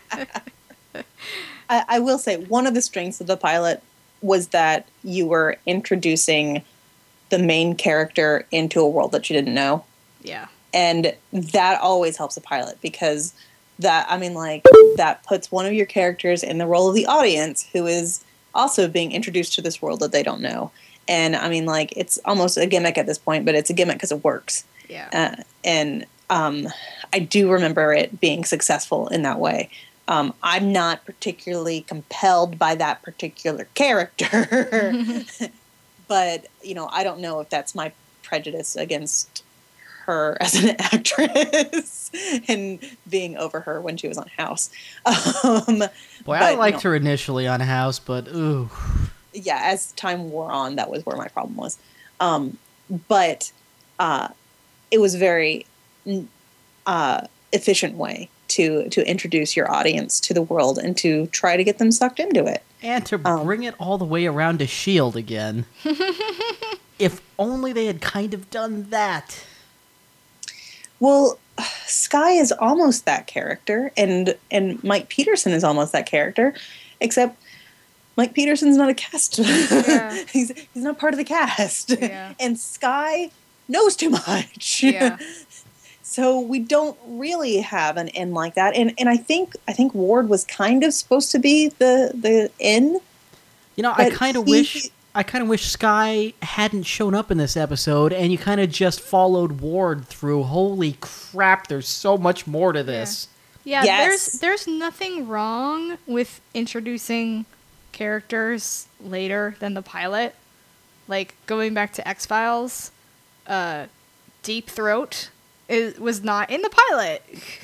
[SPEAKER 6] I will say, one of the strengths of the pilot was that you were introducing the main character into a world that you didn't know.
[SPEAKER 5] Yeah.
[SPEAKER 6] And that always helps a pilot, because that puts one of your characters in the role of the audience who is also being introduced to this world that they don't know. And it's almost a gimmick at this point, but it's a gimmick because it works.
[SPEAKER 5] Yeah.
[SPEAKER 6] I do remember it being successful in that way. I'm not particularly compelled by that particular character, but I don't know if that's my prejudice against her as an actress and being over her when she was on House.
[SPEAKER 4] I liked her initially on House, but ooh.
[SPEAKER 6] Yeah, as time wore on, that was where my problem was. But it was a very efficient way to introduce your audience to the world and to try to get them sucked into it.
[SPEAKER 4] And to bring it all the way around to S.H.I.E.L.D. again. If only they had kind of done that.
[SPEAKER 6] Well, Skye is almost that character, and Mike Peterson is almost that character, except Mike Peterson's not a cast. Yeah. He's not part of the cast.
[SPEAKER 5] Yeah.
[SPEAKER 6] And Skye knows too much.
[SPEAKER 5] Yeah.
[SPEAKER 6] So we don't really have an N like that. And I think Ward was kind of supposed to be the N.
[SPEAKER 4] I kind of wish Skye hadn't shown up in this episode, and you kind of just followed Ward through. Holy crap, there's so much more to this.
[SPEAKER 5] Yeah,
[SPEAKER 6] yes.
[SPEAKER 5] there's nothing wrong with introducing characters later than the pilot. Like, going back to X-Files, Deep Throat was not in the pilot.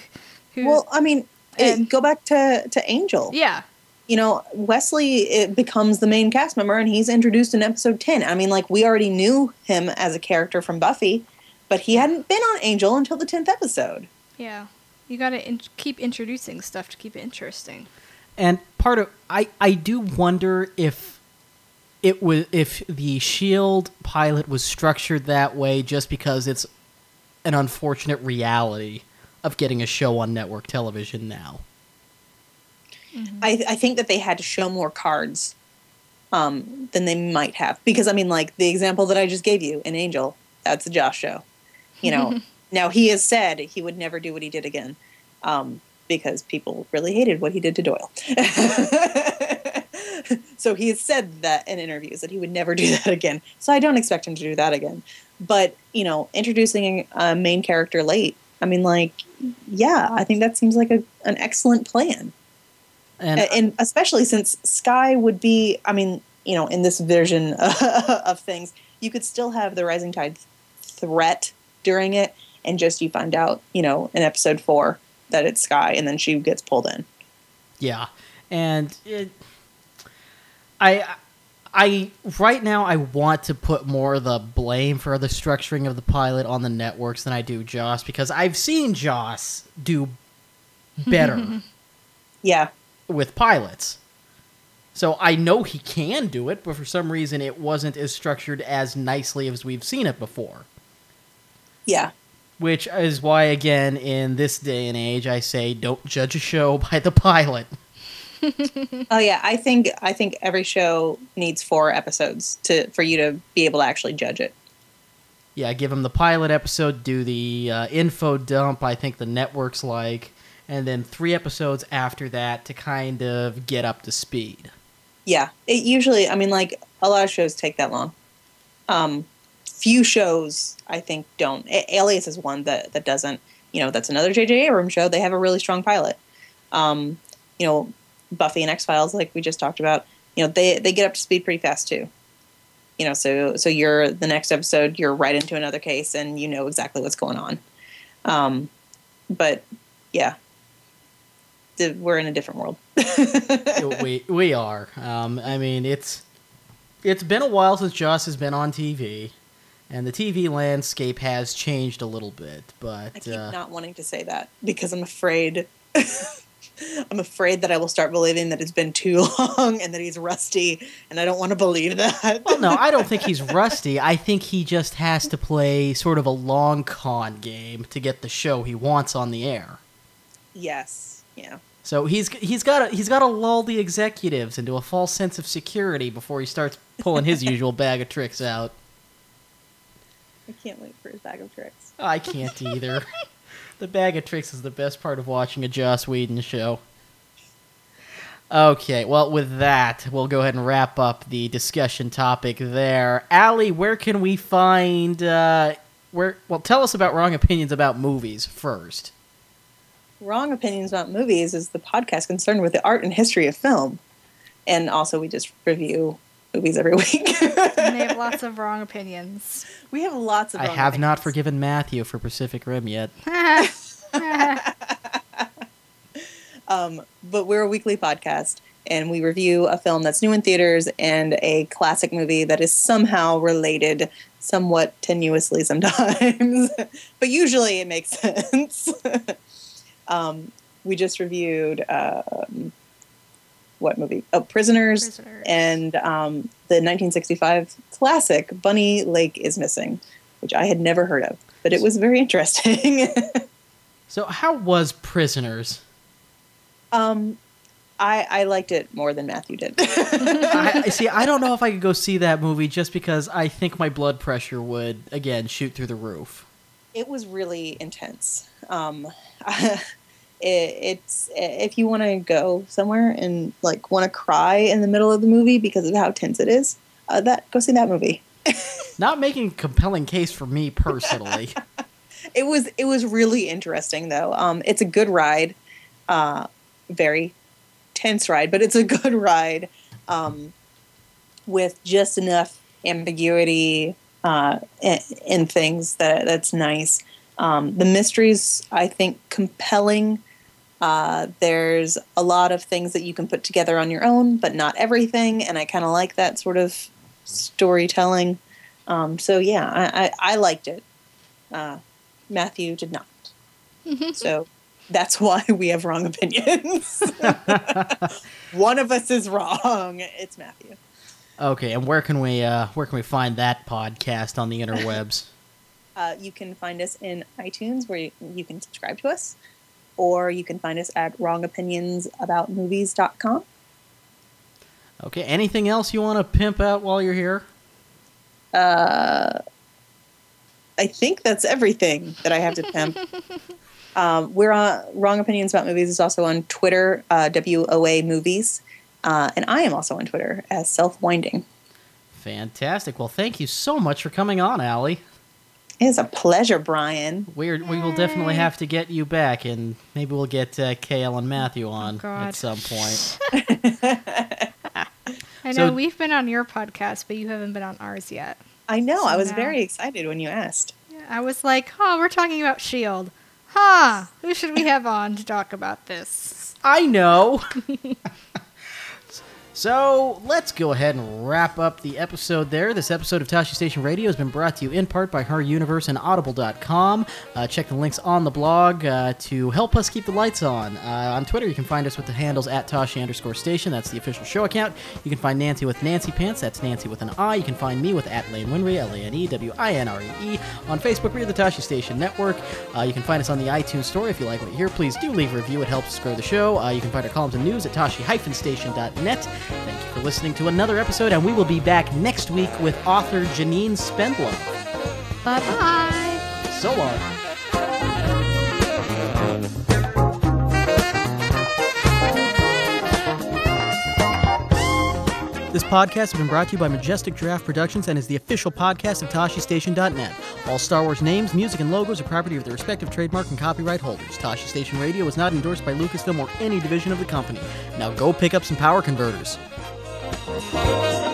[SPEAKER 6] Go back to Angel.
[SPEAKER 5] Yeah.
[SPEAKER 6] Wesley becomes the main cast member, and he's introduced in episode 10. We already knew him as a character from Buffy, but he hadn't been on Angel until the 10th episode.
[SPEAKER 5] Yeah. You gotta keep introducing stuff to keep it interesting.
[SPEAKER 4] And I do wonder if the S.H.I.E.L.D. pilot was structured that way just because it's an unfortunate reality of getting a show on network television now.
[SPEAKER 6] Mm-hmm. I think that they had to show more cards than they might have. Because, the example that I just gave you in Angel, that's a Josh show. Now he has said he would never do what he did again because people really hated what he did to Doyle. So he has said that in interviews that he would never do that again. So I don't expect him to do that again. But, introducing a main character late, I mean, yeah, I think that seems like an excellent plan. And especially since Skye would be, I mean, in this version of things, you could still have the Rising Tide threat during it, and just you find out, in episode 4 that it's Skye, and then she gets pulled in.
[SPEAKER 4] Yeah, and I right now I want to put more of the blame for the structuring of the pilot on the networks than I do Joss, because I've seen Joss do better
[SPEAKER 6] Yeah.
[SPEAKER 4] with pilots. So I know he can do it, but for some reason it wasn't as structured as nicely as we've seen it before.
[SPEAKER 6] Yeah.
[SPEAKER 4] Which is why, again, in this day and age, I say don't judge a show by the pilot.
[SPEAKER 6] Oh yeah, I think every show needs 4 episodes for you to be able to actually judge it.
[SPEAKER 4] Yeah, give them the pilot episode, do the info dump, I think the networks like, and then 3 episodes after that to kind of get up to speed.
[SPEAKER 6] Yeah, it usually, I mean, a lot of shows take that long. Few shows, I think, don't. Alias is one that doesn't. That's another J.J. Abrams show. They have a really strong pilot. Buffy and X-Files, like we just talked about, they get up to speed pretty fast too. So you're the next episode, you're right into another case and you know exactly what's going on. But yeah, we're in a different world.
[SPEAKER 4] we are. I mean, it's been a while since Joss has been on TV, and the TV landscape has changed a little bit. But
[SPEAKER 6] I keep not wanting to say that because I'm afraid. I'm afraid that I will start believing that it's been too long and that he's rusty, and I don't want to believe that.
[SPEAKER 4] Well, no, I don't think he's rusty. I think he just has to play sort of a long con game to get the show he wants on the air.
[SPEAKER 6] Yes, yeah.
[SPEAKER 4] So he's got to lull the executives into a false sense of security before he starts pulling his usual bag of tricks out.
[SPEAKER 6] I can't wait for his bag of tricks.
[SPEAKER 4] I can't either. The bag of tricks is the best part of watching a Joss Whedon show. Okay, well, with that, we'll go ahead and wrap up the discussion topic there. Allie, where can we find... tell us about Wrong Opinions About Movies first.
[SPEAKER 6] Wrong Opinions About Movies is the podcast concerned with the art and history of film. And also, we just review movies every week.
[SPEAKER 5] And they have lots of wrong opinions.
[SPEAKER 6] We have lots of
[SPEAKER 4] I
[SPEAKER 6] wrong
[SPEAKER 4] have
[SPEAKER 6] opinions.
[SPEAKER 4] not forgiven Matthew for Pacific Rim yet.
[SPEAKER 6] But we're a weekly podcast, and we review a film that's new in theaters and a classic movie that is somehow related, somewhat tenuously sometimes. But usually it makes sense. We just reviewed... what movie? Oh, Prisoners. And the 1965 classic Bunny Lake is Missing, which I had never heard of, but it was very interesting.
[SPEAKER 4] So how was Prisoners?
[SPEAKER 6] I liked it more than Matthew did.
[SPEAKER 4] I don't know if I could go see that movie just because I think my blood pressure would, again, shoot through the roof.
[SPEAKER 6] It was really intense. It's if you want to go somewhere and want to cry in the middle of the movie because of how tense it is, go see that movie.
[SPEAKER 4] Not making a compelling case for me personally.
[SPEAKER 6] It was really interesting though. It's a good ride, very tense ride, but it's a good ride with just enough ambiguity in things that's nice. The mystery's, I think, compelling. There's a lot of things that you can put together on your own, but not everything, and I kind of like that sort of storytelling. So yeah, I liked it. Matthew did not. So that's why we have wrong opinions. One of us is wrong. It's Matthew.
[SPEAKER 4] Okay, and where can we find that podcast on the interwebs?
[SPEAKER 6] You can find us in iTunes, where you can subscribe to us, or you can find us at wrongopinionsaboutmovies.com.
[SPEAKER 4] Okay, anything else you want to pimp out while you're here?
[SPEAKER 6] I think that's everything that I have to pimp. We're on Wrong Opinions About Movies is also on Twitter, WOA Movies, And I am also on Twitter as Self-Winding.
[SPEAKER 4] Fantastic. Well, thank you so much for coming on, Allie.
[SPEAKER 6] It is a pleasure, Brian.
[SPEAKER 4] We will definitely have to get you back, and maybe we'll get KL and Matthew on at some point.
[SPEAKER 5] I know we've been on your podcast, but you haven't been on ours yet.
[SPEAKER 6] I know. I was very excited when you asked.
[SPEAKER 5] Yeah, I was like, we're talking about S.H.I.E.L.D. Who should we have on to talk about this?
[SPEAKER 4] I know. So, let's go ahead and wrap up the episode there. This episode of Tosche Station Radio has been brought to you in part by Her Universe and Audible.com. Check the links on the blog to help us keep the lights on. On Twitter, you can find us with the handles at Tosche_Station. That's the official show account. You can find Nancy with Nancy Pants. That's Nancy with an I. You can find me with @Lane Winry, LaneWinree. On Facebook, we're the Tosche Station Network. You can find us on the iTunes Store. If you like what you hear, please do leave a review. It helps us grow the show. You can find our columns and news at Tosche-Station.net. Thank you for listening to another episode, and we will be back next week with author Janine Spendlove.
[SPEAKER 5] Bye-bye.
[SPEAKER 4] So long. This podcast has been brought to you by Majestic Giraffe Productions and is the official podcast of ToscheStation.net. All Star Wars names, music, and logos are property of their respective trademark and copyright holders. Tosche Station Radio is not endorsed by Lucasfilm or any division of the company. Now go pick up some power converters.